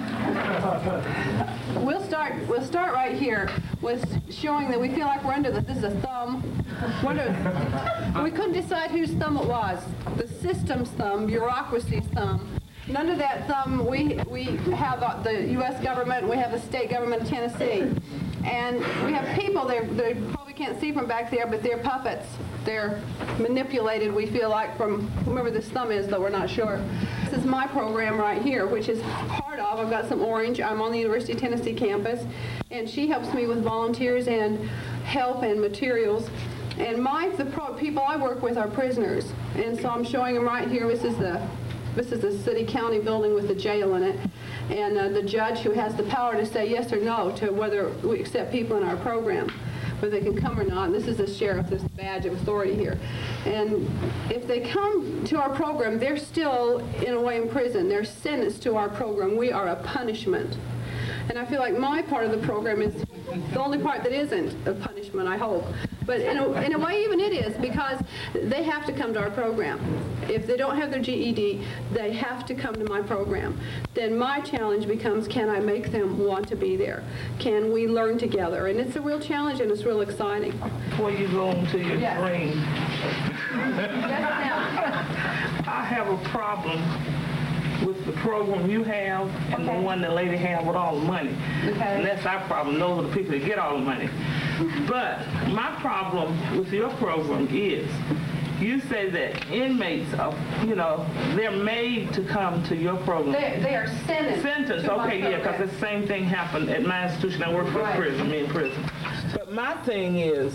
we'll start right here with showing that we feel like we're under this is a thumb. We couldn't decide whose thumb it was. The system's thumb, bureaucracy's thumb. None of that thumb. We have the U.S. government. We have the state government of Tennessee, and we have people. They probably can't see from back there, but they're puppets. They're manipulated, we feel like, from whomever this thumb is, though we're not sure. This is my program right here, which is part of. I've got some orange. I'm on the University of Tennessee campus, and she helps me with volunteers and help and materials. And the people I work with are prisoners, and so I'm showing them right here. This is the city-county building with the jail in it, and the judge who has the power to say yes or no to whether we accept people in our program, whether they can come or not. And this is the sheriff, this badge of authority here. And if they come to our program, they're still, in a way, in prison. They're sentenced to our program. We are a punishment. And I feel like my part of the program is the only part that isn't a punishment, I hope. But in a way, even it is, because they have to come to our program. If they don't have their GED, they have to come to my program. Then my challenge becomes, can I make them want to be there? Can we learn together? And it's a real challenge, and it's real exciting. Before you go on to your screen, I have a problem with the program you have and the one the lady have with all the money. Okay. And that's our problem. Those are the people that get all the money. But my problem with your program is you say that inmates are, they're made to come to your program. They are sentenced. Okay, yeah, because the same thing happened at my institution. I work for prison, in prison. But my thing is,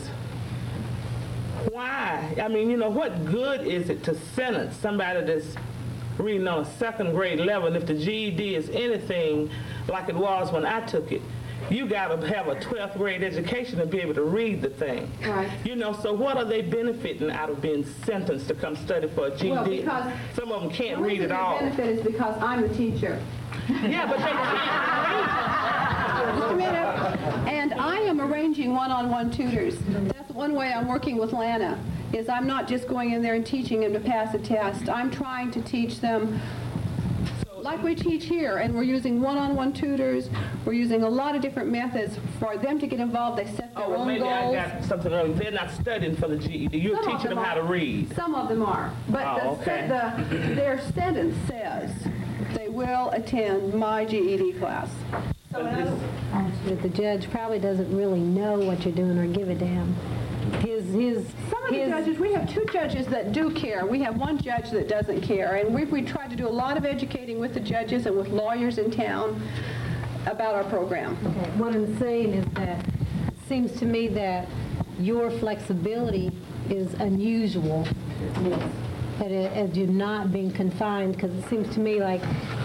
why? I mean, what good is it to sentence somebody that's reading on a second grade level, and if the GED is anything like it was when I took it, you got to have a 12th grade education to be able to read the thing. Right. So what are they benefiting out of being sentenced to come study for a GED? Well, because some of them can't read at all. The benefit is because I'm a teacher. Yeah, but they can't read. Just a minute. And I am arranging one-on-one tutors. That's one way I'm working with Lana, is I'm not just going in there and teaching them to pass a test. I'm trying to teach them like we teach here, and we're using one-on-one tutors. We're using a lot of different methods for them to get involved. They set their own maybe goals. I got something wrong. They're not studying for the GED. You're Some of teaching them them how to are. read. Some of them are. But their sentence says they will attend my GED class. The judge probably doesn't really know what you're doing or give a damn. Some of the judges, we have 2 judges that do care. We have 1 judge that doesn't care. And we tried to do a lot of educating with the judges and with lawyers in town about our program. Okay. What I'm saying is that it seems to me that your flexibility is unusual. As you're not being confined, because it seems to me like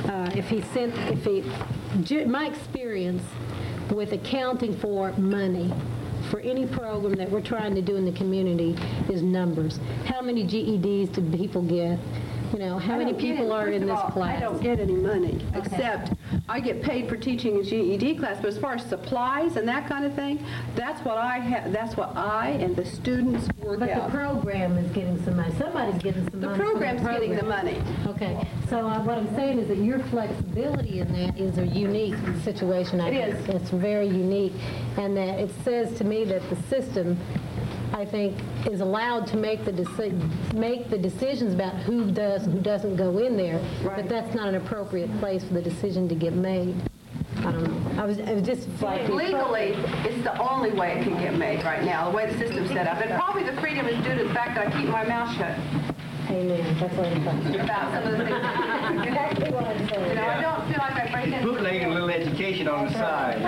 my experience with accounting for money for any program that we're trying to do in the community is numbers. How many GEDs do people get? You know, how many people are in this class? I don't get any money, except I get paid for teaching a GED class. But as far as supplies and that kind of thing, that's what I and the students work out. But the program is getting some money. Somebody's getting some money. The program's getting the money. Okay. So what I'm saying is that your flexibility in that is a unique situation. I think is. It's very unique, and that it says to me that the system, I think, is allowed to make the decisions about who does and who doesn't go in there, but that's not an appropriate place for the decision to get made. I don't know. I was just like... Legally, it's the only way it can get made right now, the way the system's set up. And probably the freedom is due to the fact that I keep my mouth shut. Amen. That's what I'm talking about. Some of the things. Exactly what I'm saying. You know, I don't feel like I break in. Bootlegging a little education on the side.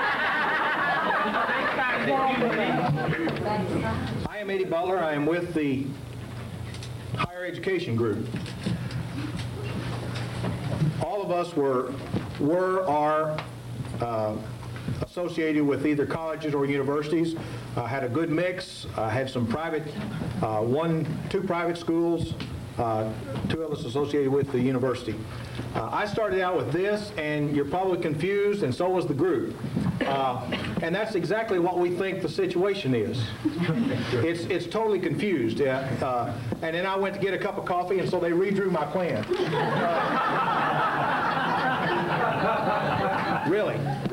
I am Eddie Butler. I am with the Higher Education Group. All of us are associated with either colleges or universities. Had a good mix. Had some private, 2 private schools, 2 of us associated with the university. I started out with this, and you're probably confused, and so was the group. And that's exactly what we think the situation is. It's totally confused. And then I went to get a cup of coffee, and so they redrew my plan. Really.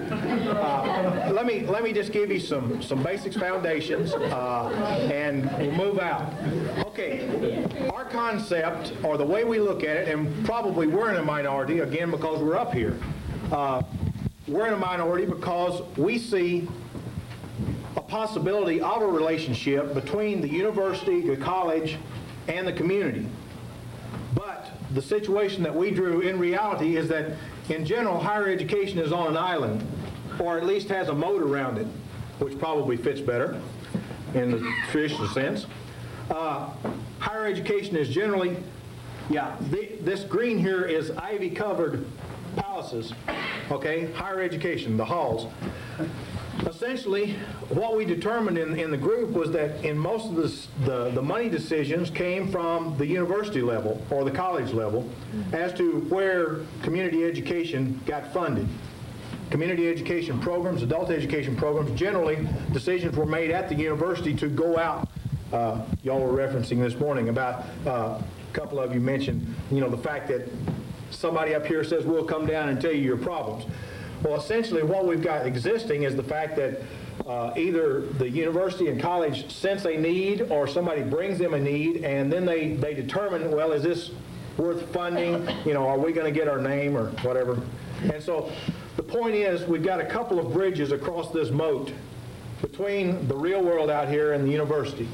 Let me just give you some basic foundations, and we'll move out. Okay, our concept, or the way we look at it, and probably we're in a minority, again, because we're up here. We're in a minority because we see a possibility of a relationship between the university, the college, and the community. But the situation that we drew in reality is that, in general, higher education is on an island, or at least has a moat around it, which probably fits better in the traditional sense. Higher education is generally, this green here is ivy-covered palaces, okay? Higher education, the halls. Essentially, what we determined in the group was that in most of the money decisions came from the university level or the college level as to where community education got funded. Community education programs, adult education programs, generally decisions were made at the university to go out. Y'all were referencing this morning about, a couple of you mentioned, the fact that somebody up here says, we'll come down and tell you your problems. Well, essentially what we've got existing is the fact that either the university and college sense a need, or somebody brings them a need, and then they determine, well, is this worth funding? Are we going to get our name or whatever? And so the point is, we've got a couple of bridges across this moat between the real world out here and the university.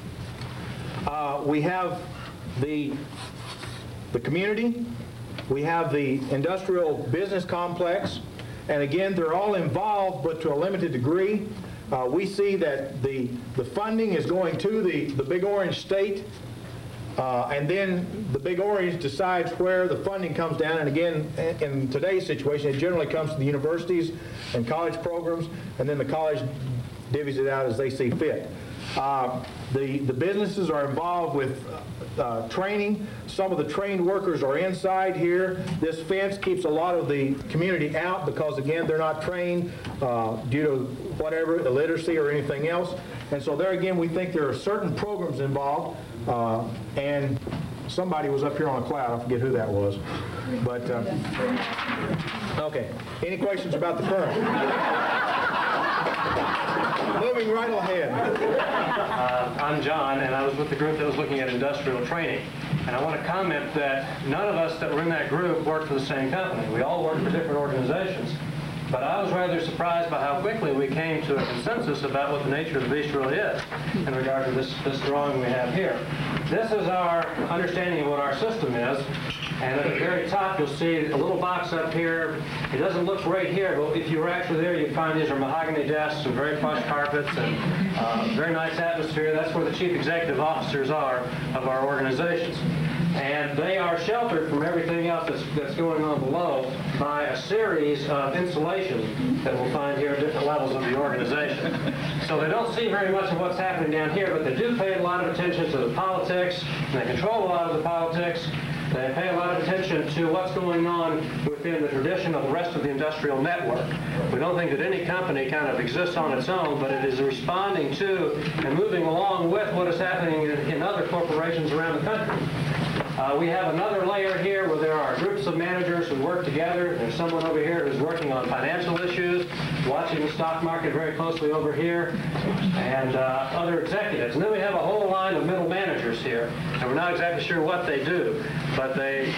We have the community, we have the industrial business complex, and again, they're all involved, but to a limited degree. We see that the funding is going to the Big Orange State, and then the Big Orange decides where the funding comes down. And again, in today's situation, it generally comes to the universities and college programs, and then the college divvies it out as they see fit. The businesses are involved with training. Some of the trained workers are inside here. This fence keeps a lot of the community out because, again, they're not trained due to whatever, illiteracy or anything else. And so there again, we think there are certain programs involved. And somebody was up here on a cloud. I forget who that was. But, okay. Any questions about the current? Moving right ahead. I'm John, and I was with the group that was looking at industrial training. And I want to comment that none of us that were in that group worked for the same company. We all worked for different organizations. But I was rather surprised by how quickly we came to a consensus about what the nature of the beast really is in regard to this drawing we have here. This is our understanding of what our system is. And at the very top, you'll see a little box up here. It doesn't look right here, but if you were actually there, you'd find these are mahogany desks and very plush carpets and very nice atmosphere. That's where the chief executive officers are of our organizations. And they are sheltered from everything else that's going on below by a series of installations that we'll find here at different levels of the organization. So they don't see very much of what's happening down here, but they do pay a lot of attention to the politics, and they control a lot of the politics. They pay a lot of attention to what's going on within the tradition of the rest of the industrial network. We don't think that any company kind of exists on its own, but it is responding to and moving along with what is happening in other corporations around the country. We have another layer here where there are groups of managers who work together. There's someone over here who's working on financial issues, watching the stock market very closely over here, and other executives. And then we have a whole line of middle managers here, and we're not exactly sure what they do. But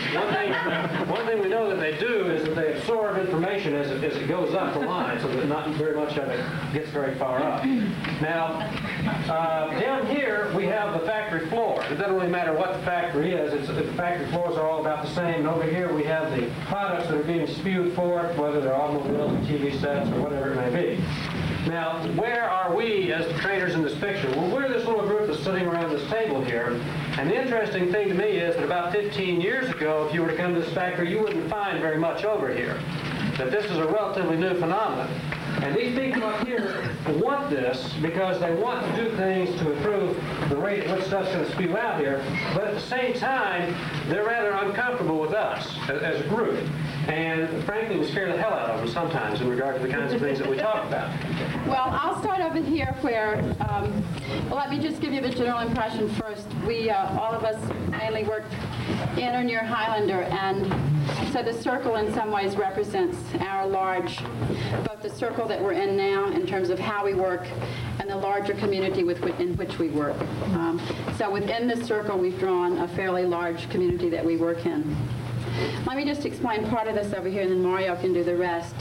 one thing we know that they do is that they absorb information as it goes up the line, so that not very much of it gets very far up. Now, down here we have the factory floor. It doesn't really matter what the factory is. The factory floors are all about the same. And over here we have the products that are being spewed forth, whether they're automobiles or TV sets or whatever it may be. Now, where are we as the trainers in this picture? Well, we're this little group that's sitting around this table here. And the interesting thing to me is that about 15 years ago, if you were to come to this factory, you wouldn't find very much over here. That this is a relatively new phenomenon. And these people up here want this because they want to do things to improve the rate at which stuff's going to spew out here. But at the same time, they're rather uncomfortable with us as a group. And frankly, we scare the hell out of them sometimes in regard to the kinds of things that we talk about. Well, I'll start over here where, well, let me just give you the general impression first. We, all of us mainly worked in or near Highlander, and so the circle in some ways represents our large, both the circle that we're in now in terms of how we work and the larger community in which we work. So within this circle, we've drawn a fairly large community that we work in. Let me just explain part of this over here, and then Mario can do the rest.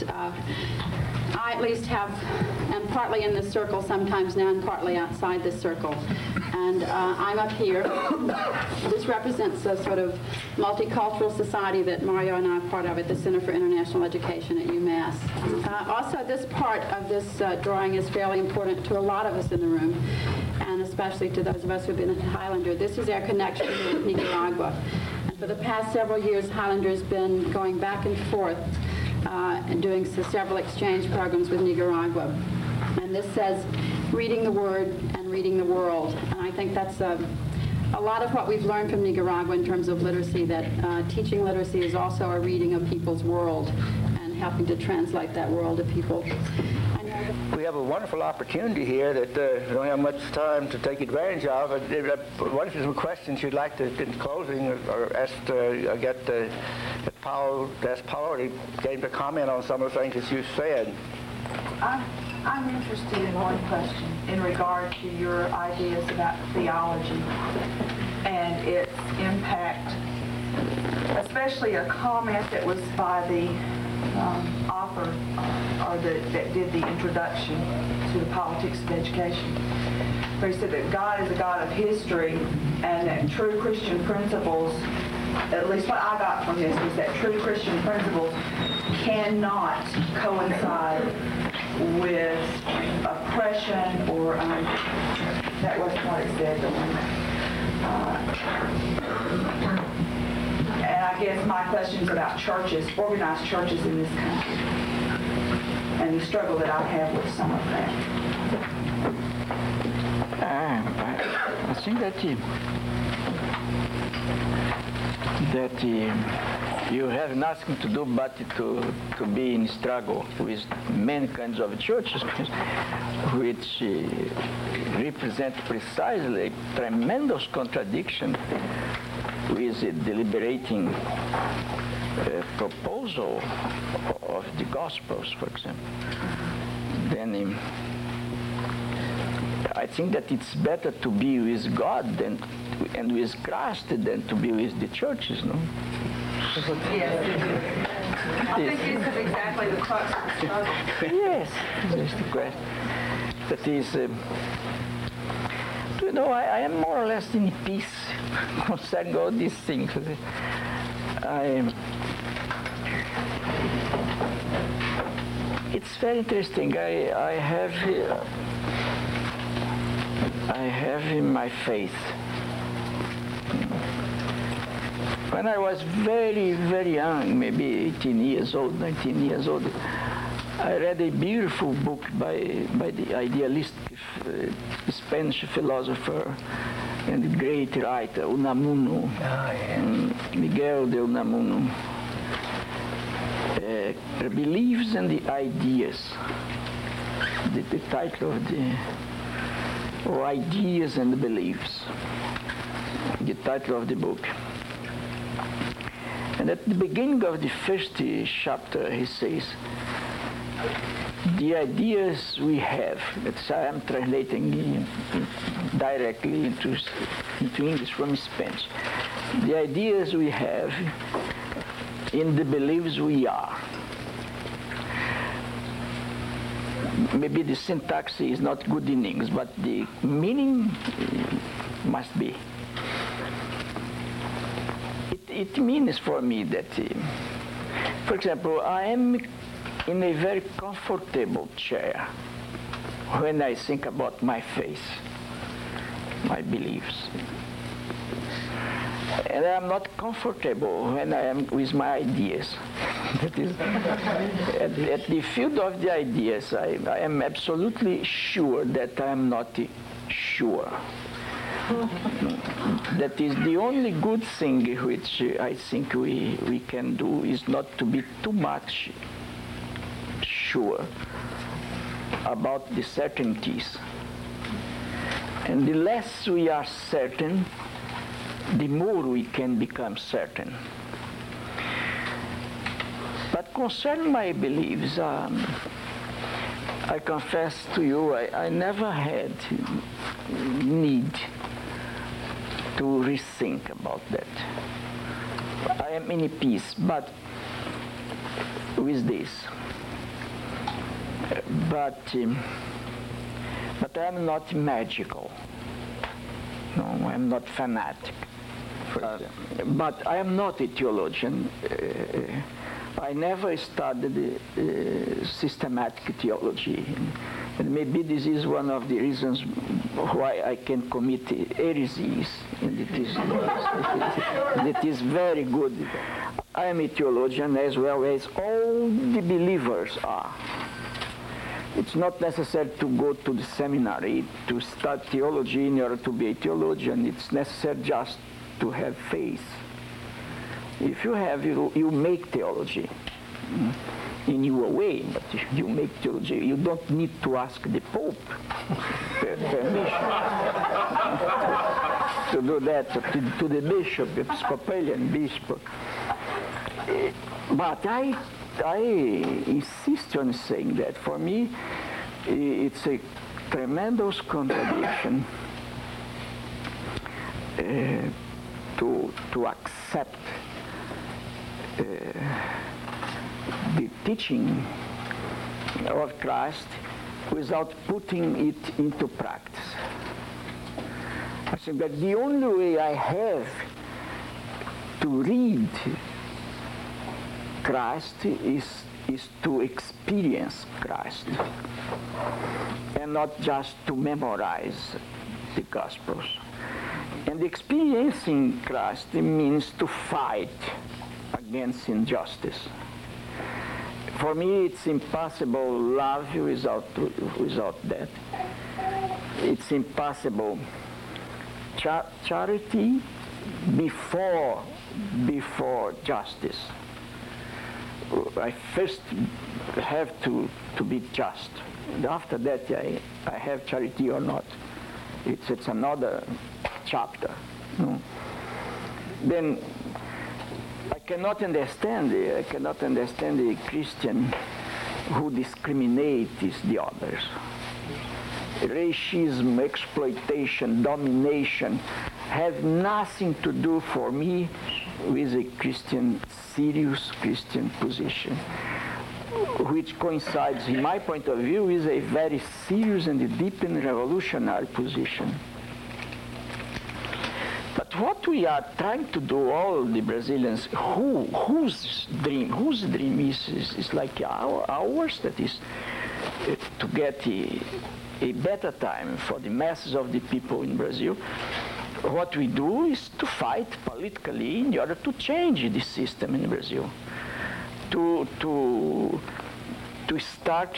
I at least have, am partly in this circle sometimes now and partly outside this circle. And I'm up here. This represents a sort of multicultural society that Mario and I are part of at the Center for International Education at UMass. Also, this part of this drawing is fairly important to a lot of us in the room, and especially to those of us who've been at Highlander. This is our connection with Nicaragua. And for the past several years, Highlander has been going back and forth and doing several exchange programs with Nicaragua. And this says, reading the Word and reading the world. And I think that's a lot of what we've learned from Nicaragua in terms of literacy, that teaching literacy is also a reading of people's world and helping to translate that world to people. We have a wonderful opportunity here that we don't have much time to take advantage of. What if there's some questions you'd like to, in closing, or ask Paolo to get him to comment on some of the things that you said? I'm interested in one question in regard to your ideas about theology and its impact, especially a comment that was by the author or that did the introduction to the politics of education, where he said that God is a God of history and that true Christian principles, at least what I got from this, was that true Christian principles cannot coincide with oppression or, that wasn't what it said, and I guess my question is about churches, organized churches in this country, and the struggle that I have with some of that. think that you have nothing to do but to be in struggle with many kinds of churches which represent precisely tremendous contradiction with the deliberating proposal of the Gospels, for example. Then I think that it's better to be with God and with Christ than to be with the churches, no? Yes. I think this is exactly the crux of the struggle. Yes, that's the question. That is, you know, I am more or less in peace concerning all these things. It's very interesting. I have in my faith. When I was very, very young, maybe 18 years old, 19 years old, I read a beautiful book by the idealistic Spanish philosopher and great writer, Unamuno, Miguel de Unamuno. Beliefs and the Ideas, the title of the, or Ideas and Beliefs, the title of the book. And at the beginning of the first chapter, he says, the ideas we have, that's I am translating directly into English from Spanish, the ideas we have in the beliefs we are. Maybe the syntax is not good in English, but the meaning must be. It means for me that, for example, I am in a very comfortable chair when I think about my faith, my beliefs. And I'm not comfortable when I am with my ideas. That is, at the field of the ideas, I am absolutely sure that I am not sure. That is the only good thing which I think we can do is not to be too much sure about the certainties. And the less we are certain, the more we can become certain. But concerning my beliefs, I confess to you, I never had need to rethink about that. I am in peace, but with this. But I am not magical. No, I am not fanatic. But I am not a theologian. I never studied systematic theology. And maybe this is one of the reasons why I can commit heresies. And it is very good. I am a theologian as well as all the believers are. It's not necessary to go to the seminary to study theology in order to be a theologian. It's necessary just to have faith. If you have, you make theology in your way, but you make theology. You don't need to ask the Pope permission to do that, to the bishop, Episcopalian bishop. But I insist on saying that for me, it's a tremendous contradiction to accept the teaching of Christ without putting it into practice. I think that the only way I have to read Christ is to experience Christ and not just to memorize the Gospels. And experiencing Christ means to fight against injustice. For me, it's impossible love without that. It's impossible charity before justice. I first have to be just. After that, I have charity or not. It's another chapter. No? Then I cannot understand a Christian who discriminates the others. Racism, exploitation, domination have nothing to do for me with a serious Christian position, which coincides, in my point of view, with a very serious and deep and revolutionary position. But what we are trying to do, all the Brazilians, whose dream is like ours, that is to get a better time for the masses of the people in Brazil. What we do is to fight politically in order to change the system in Brazil, to start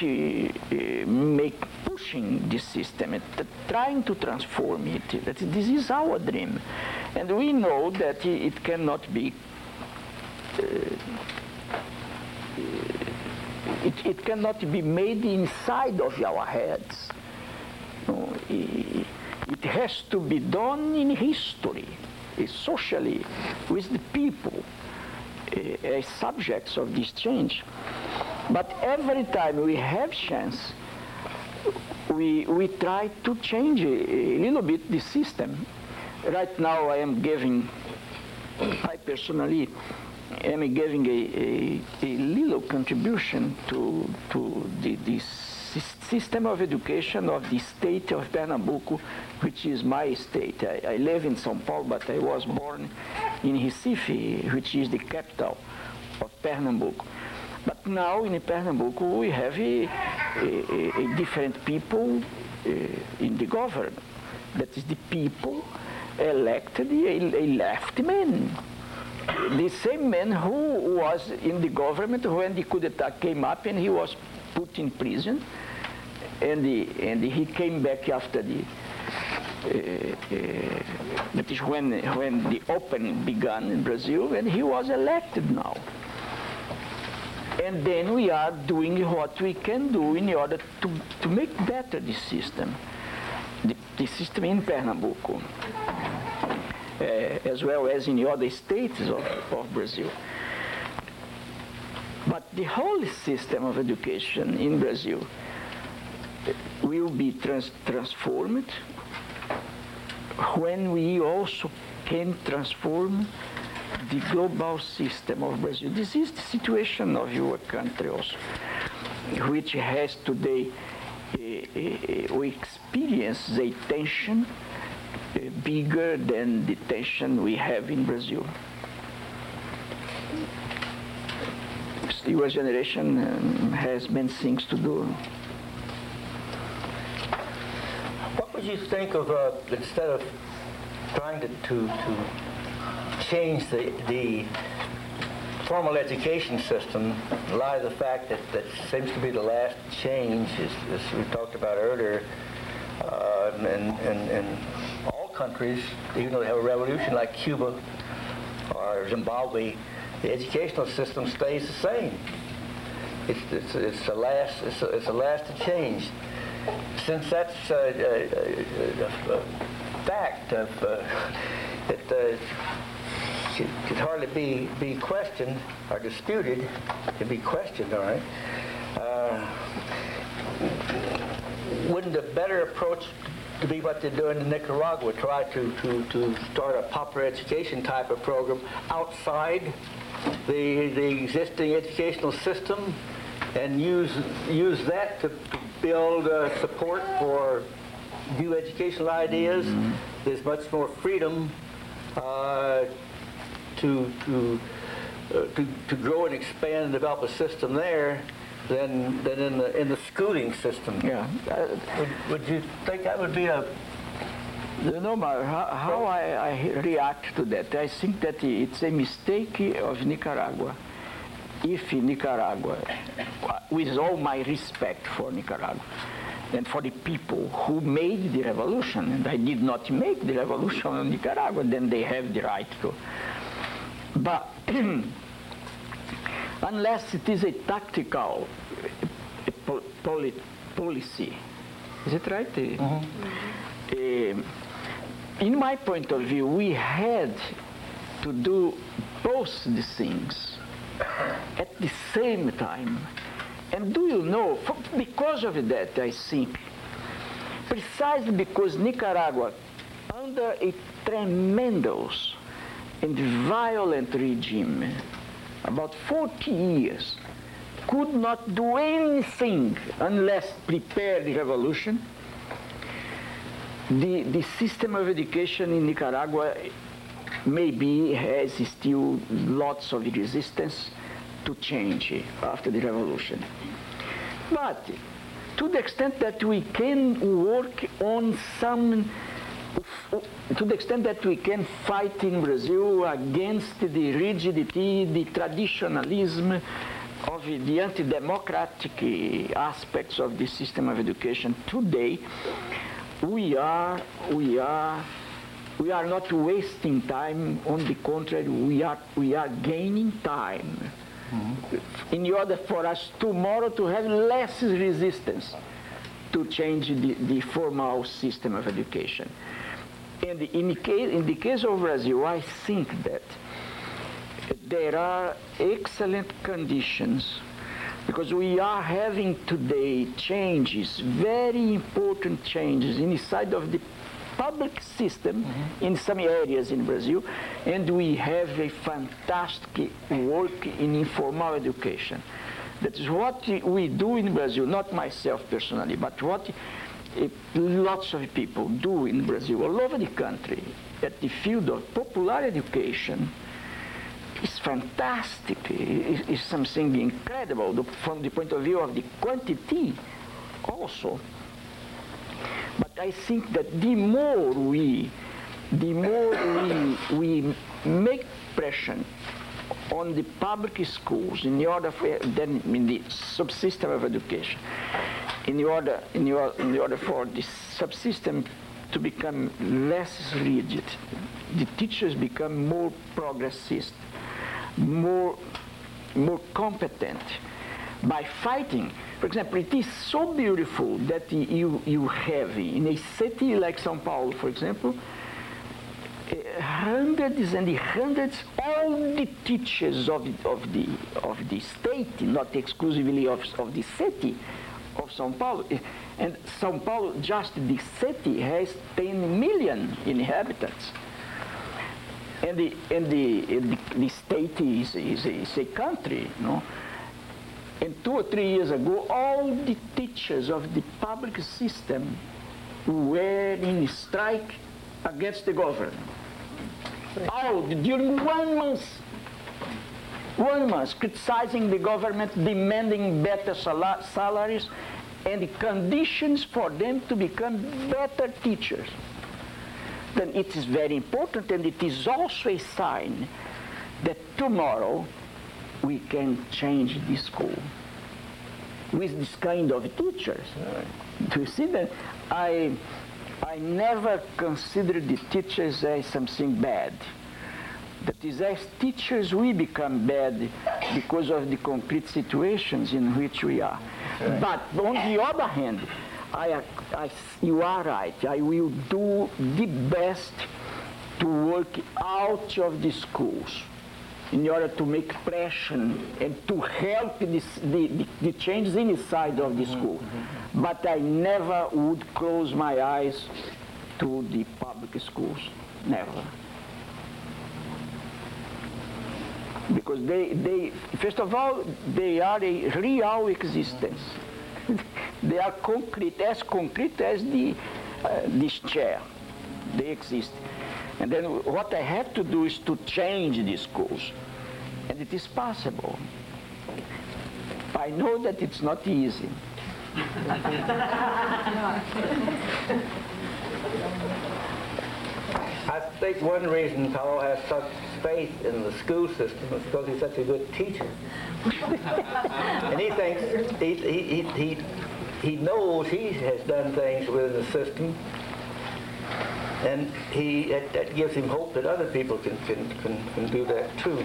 pushing the system, trying to transform it. That this is our dream, and we know that it cannot be. It cannot be made inside of our heads. No, it has to be done in history, socially, with the people, as subjects of this change. But every time we have chance, we try to change a little bit the system. Right now I personally am giving a little contribution to the system of education of the state of Pernambuco, which is my state. I live in São Paulo, but I was born in Recife, which is the capital of Pernambuco. But now in Pernambuco we have a different people in the government. That is the people elected a left man. The same man who was in the government when the coup d'etat came up and he was put in prison, and he came back after that is when the opening began in Brazil, and he was elected now. And then we are doing what we can do in order to make better the system, the system in Pernambuco, as well as in the other states of Brazil. But the whole system of education in Brazil will be transformed when we also can transform the global system of Brazil. This is the situation of your country also, which has today, we experience a tension bigger than the tension we have in Brazil. Your generation has many things to do. What would you think of, instead of trying to change the formal education system, in light of the fact that seems to be the last change, as we talked about earlier, in all countries, even though they have a revolution like Cuba or Zimbabwe, the educational system stays the same. It's the last to change. Since that's a fact that could hardly be questioned or disputed, to be questioned, all right. Wouldn't a better approach to be what they're doing in Nicaragua, try to start a popular education type of program outside the existing educational system and use that to build support for new educational ideas? Mm-hmm. There's much more freedom to grow and expand and develop a system there than in the schooling system. Yeah. Would you think that would be a... You know, how I react to that, I think that it's a mistake of Nicaragua. If Nicaragua, with all my respect for Nicaragua, and for the people who made the revolution. And I did not make the revolution in Nicaragua, then they have the right to. But unless it is a tactical policy, is it right? In my point of view, we had to do both these things at the same time. And do you know, because of that, I think, precisely because Nicaragua, under a tremendous and violent regime, about 40 years, could not do anything unless prepare the revolution, the system of education in Nicaragua maybe has still lots of resistance to change after the revolution. But to the extent that we can work on some, to the extent that we can fight in Brazil against the rigidity, the traditionalism of the anti-democratic aspects of the system of education today, we are not wasting time. On the contrary, we are gaining time in order for us tomorrow to have less resistance to change the formal system of education. And in the case of Brazil, I think that there are excellent conditions, because we are having today changes, very important changes inside of the public system in some areas in Brazil, and we have a fantastic work in informal education. That is what we do in Brazil, not myself personally, but what lots of people do in Brazil, all over the country, at the field of popular education. Is fantastic, is something incredible from the point of view of the quantity also. But I think that the more we make pressure on the public schools in order for then in the subsystem of education, in order for the subsystem to become less rigid, the teachers become more progressist, more competent by fighting. For example, it is so beautiful that you have in a city like São Paulo, for example, hundreds and hundreds, all the teachers of the state, not exclusively of the city of São Paulo. And São Paulo, just the city, has 10 million inhabitants. And the state is a country, no? And 2 or 3 years ago, all the teachers of the public system were in strike against the government. All during 1 month. 1 month, criticizing the government, demanding better salaries and conditions for them to become better teachers. Then it is very important, and it is also a sign that tomorrow we can change the school with this kind of teachers. Do you see that? I never considered the teachers as something bad. That is, as teachers we become bad because of the concrete situations in which we are. But on the other hand, you are right. I will do the best to work out of the schools in order to make pressure and to help the changes inside of the school. But I never would close my eyes to the public schools. Never. Because they first of all, they are a real existence. They are concrete as this chair. They exist. And then what I have to do is to change the schools. And it is possible. I know that it's not easy. I think one reason Paulo has such faith in the school system is because he's such a good teacher. And he thinks he knows he has done things within the system, and that gives him hope that other people can do that too.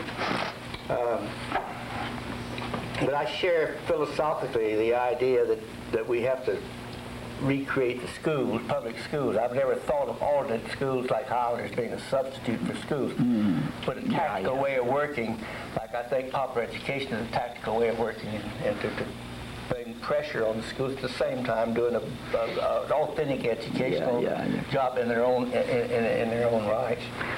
But I share philosophically the idea that we have to recreate the schools, public schools. I've never thought of alternate schools like Highland as being a substitute for schools. But a tactical way of working, like I think popular education is a tactical way of working, and to bring pressure on the schools at the same time doing an authentic educational job in their own right.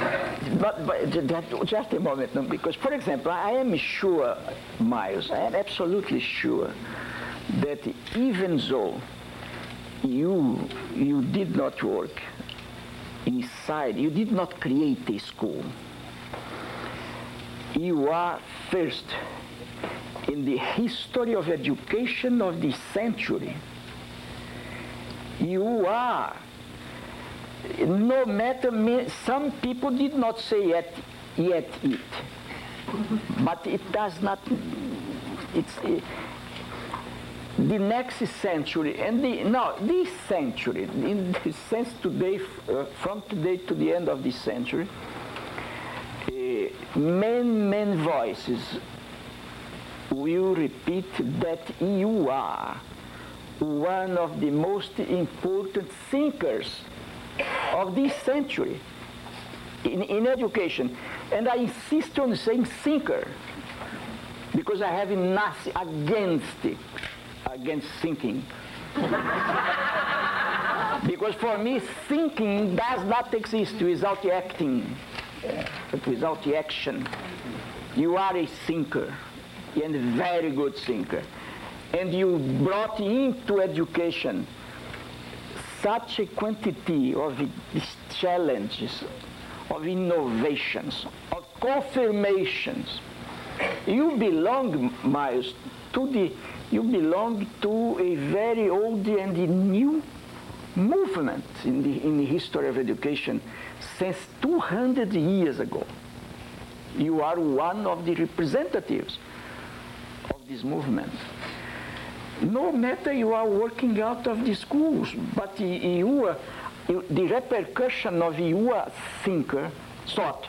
But just a moment, no, because for example, I am sure, Miles, I am absolutely sure that even though you did not work inside, you did not create a school, you are first in the history of education of this century. You are, no matter, some people did not say yet it, but it does not, it's the next century, and this century, in the sense today, from today to the end of this century, many voices will repeat that you are one of the most important thinkers of this century in education. And I insist on saying thinker, because I have nothing against thinking. Because for me, thinking does not exist without acting, without action. You are a thinker, and a very good thinker. And you brought into education such a quantity of these challenges, of innovations, of confirmations. You belong, Miles, you belong to a very old and new movement in the history of education since 200 years ago. You are one of the representatives of this movement. No matter you are working out of the schools, but the repercussion of your thought,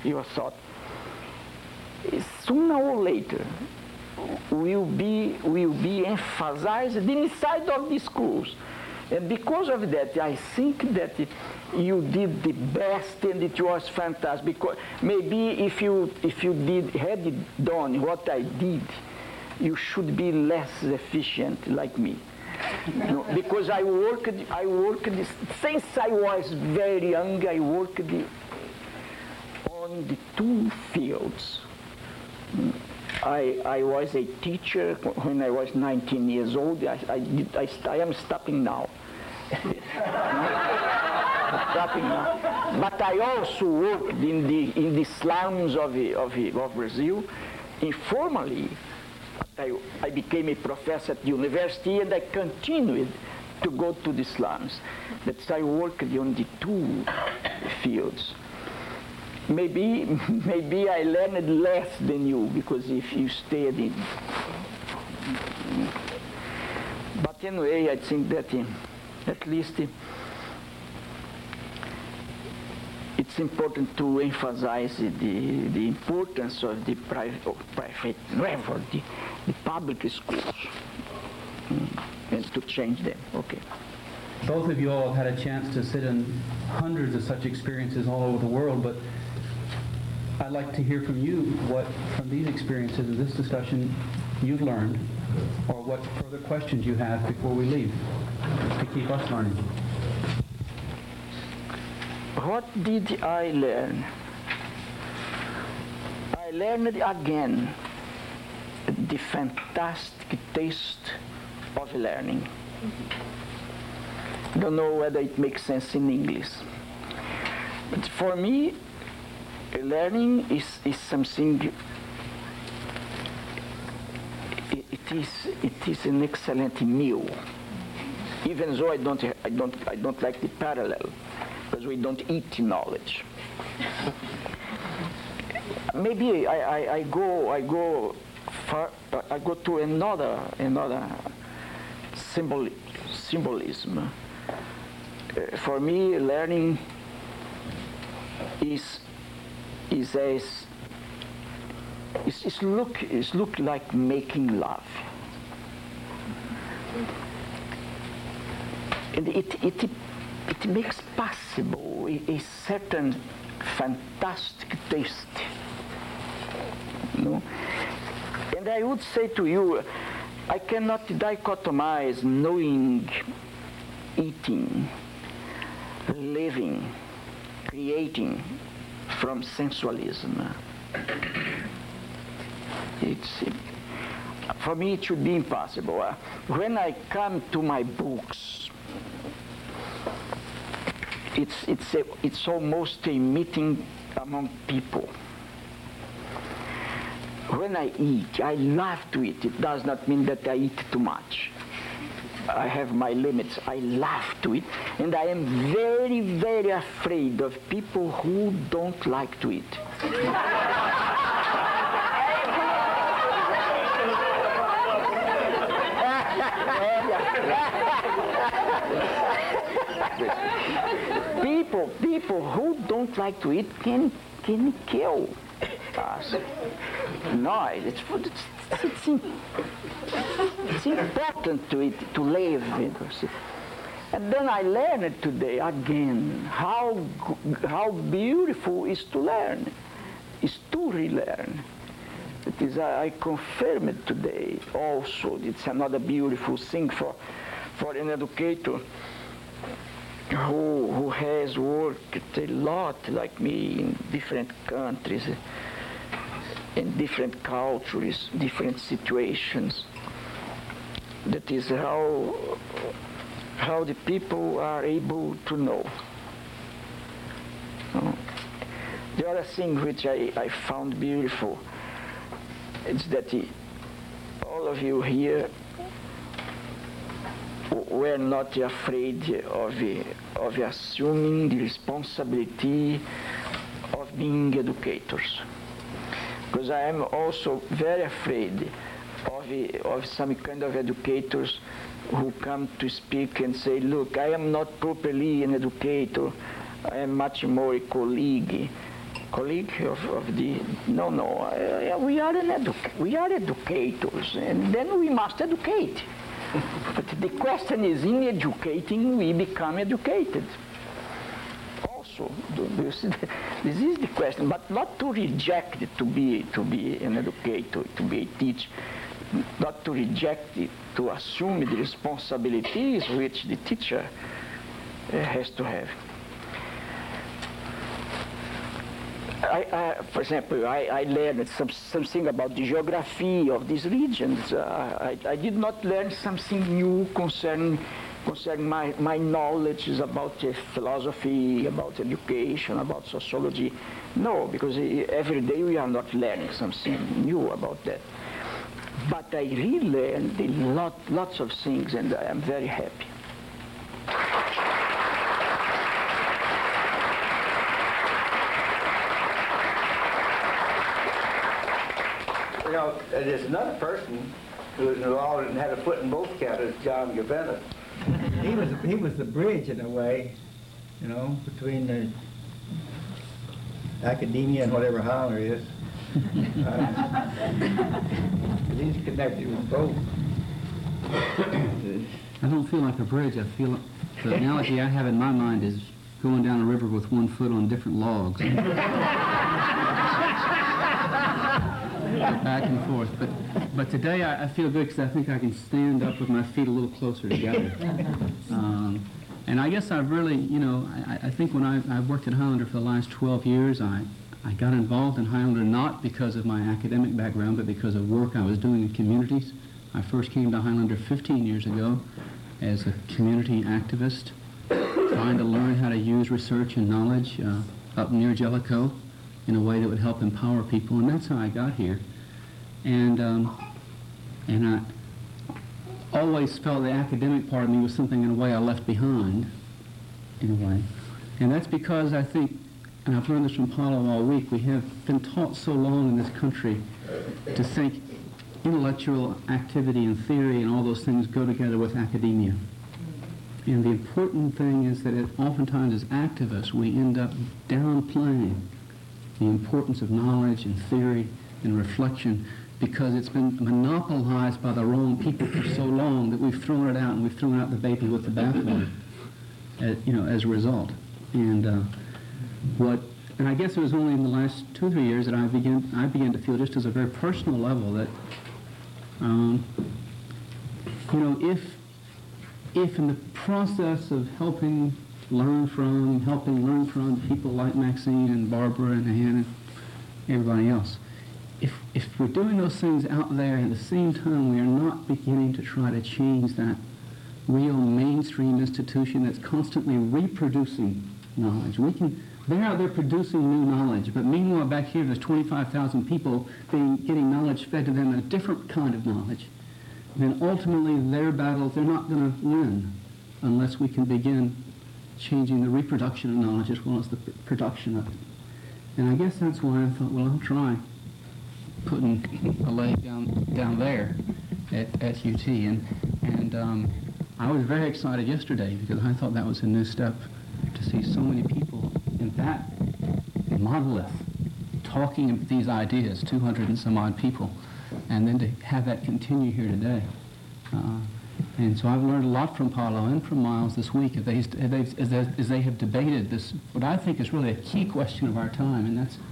sooner or later will be emphasized inside of the schools. And because of that, I think that you did the best, and it was fantastic. Because maybe if you had done what I did, you should be less efficient like me. No, because I worked since I was very young. I worked on the two fields. I was a teacher when I was 19 years old. I am stopping now. But I also worked in the slums of Brazil informally. I became a professor at the university, and I continued to go to the slums. That's I worked on the two fields. Maybe I learned less than you, because if you stayed in. But anyway, I think that at least it's important to emphasize the importance of the private the public schools, and to change them. Okay. Both of you all have had a chance to sit in hundreds of such experiences all over the world, but I'd like to hear from you what, from these experiences of this discussion, you've learned, or what further questions you have before we leave to keep us learning. What did I learn? I learned again the fantastic taste of learning. I don't know whether it makes sense in English. But for me, learning is something, it is an excellent meal. Even though I don't like the parallel, because we don't eat knowledge. Maybe I go to another symbolism. For me, learning is look like making love. And it makes possible a certain fantastic taste. You know? And I would say to you, I cannot dichotomize knowing, eating, living, creating from sensualism. For me, it should be impossible. When I come to my books, it's almost a meeting among people. When I eat, I love to eat. It does not mean that I eat too much. I have my limits. I love to eat. And I am very, very afraid of people who don't like to eat. People who don't like to eat can kill us. No, it's important to eat, to live. And then I learned today again how beautiful is to learn, is to relearn. It is, I confirm it today also. It's another beautiful thing for an educator who has worked a lot like me in different countries, in different cultures, different situations. That is how the people are able to know. The other thing which I found beautiful is that all of you here were not afraid of assuming the responsibility of being educators. Because I am also very afraid of some kind of educators who come to speak and say, look, I am not properly an educator, I am much more a colleague of the, no, we are educators, and then we must educate. But the question is, in educating, we become educated. Also, this is the question, but not to reject it to be an educator, to be a teacher, not to reject it, to assume the responsibilities which the teacher has to have. For example, I learned something about the geography of these regions. I did not learn something new concerning my knowledge about philosophy, about education, about sociology. No, because every day we are not learning something new about that. But I relearned lots of things, and I am very happy. You know, there's another person who was involved and had a foot in both camps, John Gavetta. He was the bridge in a way, you know, between the academia and whatever Howler is. He's connected with both. I don't feel like a bridge. I feel the analogy I have in my mind is going down a river with one foot on different logs. Back and forth. But today I feel good because I think I can stand up with my feet a little closer together. And I guess I've really, you know, I think when I've worked at Highlander for the last 12 years, I got involved in Highlander not because of my academic background, but because of work I was doing in communities. I first came to Highlander 15 years ago as a community activist, trying to learn how to use research and knowledge up near Jellicoe in a way that would help empower people, and that's how I got here. And I always felt the academic part of me was something in a way I left behind, in a way. And that's because I think, and I've learned this from Paulo all week, we have been taught so long in this country to think intellectual activity and theory and all those things go together with academia. And the important thing is that oftentimes as activists we end up downplaying the importance of knowledge and theory and reflection because it's been monopolized by the wrong people for so long that we've thrown it out, and we've thrown out the baby with the bathwater, as a result. And and I guess it was only in the last 2 or 3 years that I began to feel, just as a very personal level, that if in the process of helping learn from people like Maxine and Barbara and Ann and everybody else, if we're doing those things out there, and at the same time we are not beginning to try to change that real mainstream institution that's constantly reproducing knowledge. They're out there producing new knowledge, but meanwhile back here there's 25,000 people getting knowledge fed to them, a different kind of knowledge. Then ultimately their battles, they're not going to win unless we can begin changing the reproduction of knowledge as well as the production of it. And I guess that's why I thought, well, I'll try putting a leg down there at UT. And I was very excited yesterday because I thought that was a new step to see so many people in that monolith talking these ideas, 200 and some odd people, and then to have that continue here today. And so I've learned a lot from Paulo and from Miles this week as they have debated this, what I think is really a key question of our time, and that's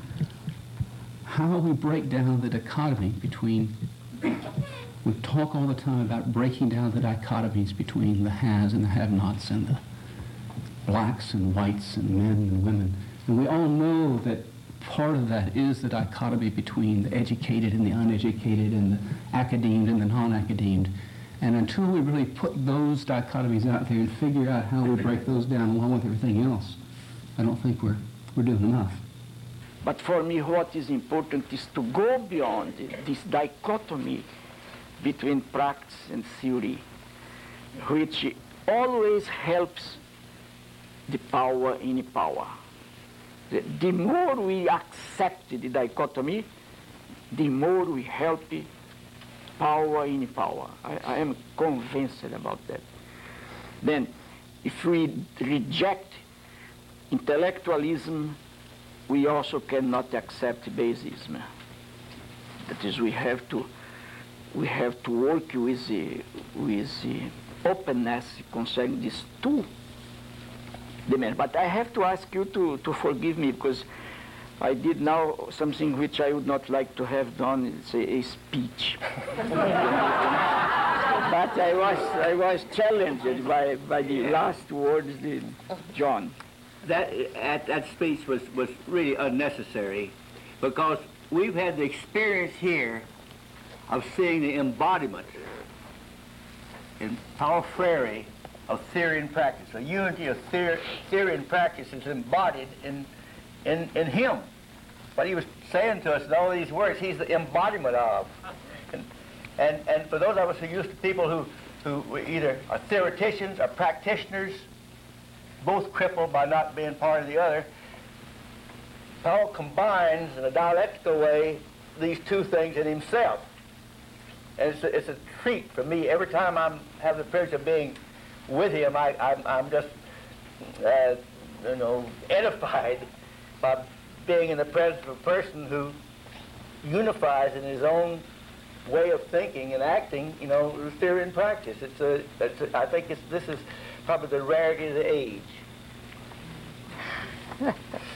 how we break down the dichotomy between, we talk all the time about breaking down the dichotomies between the haves and the have-nots and the blacks and whites and men and women. And we all know that part of that is the dichotomy between the educated and the uneducated and the academed and the non-academed. And until we really put those dichotomies out there and figure out how we break those down along with everything else, I don't think we're doing enough. But for me, what is important is to go beyond this dichotomy between practice and theory, which always helps the power in power. The more we accept the dichotomy, the more we help power in power. I am convinced about that. Then, if we reject intellectualism, we also cannot accept basism. That is, we have to work with the openness concerning these two demands. But I have to ask you to forgive me, because I did now something which I would not like to have done. It's a speech. But I was challenged by the last words of John. That speech was really unnecessary, because we've had the experience here of seeing the embodiment in Paulo Freire of theory and practice. The unity of theory and practice is embodied in him. What he was saying to us in all these words, he's the embodiment of. And for those of us who are used to people who either are theoreticians or practitioners, both crippled by not being part of the other, Paulo combines in a dialectical way these two things in himself. And it's a treat for me every time I have the privilege of being with him. I'm just edified by being in the presence of a person who unifies in his own way of thinking and acting, theory and practice. I think this is probably the rarity of the age.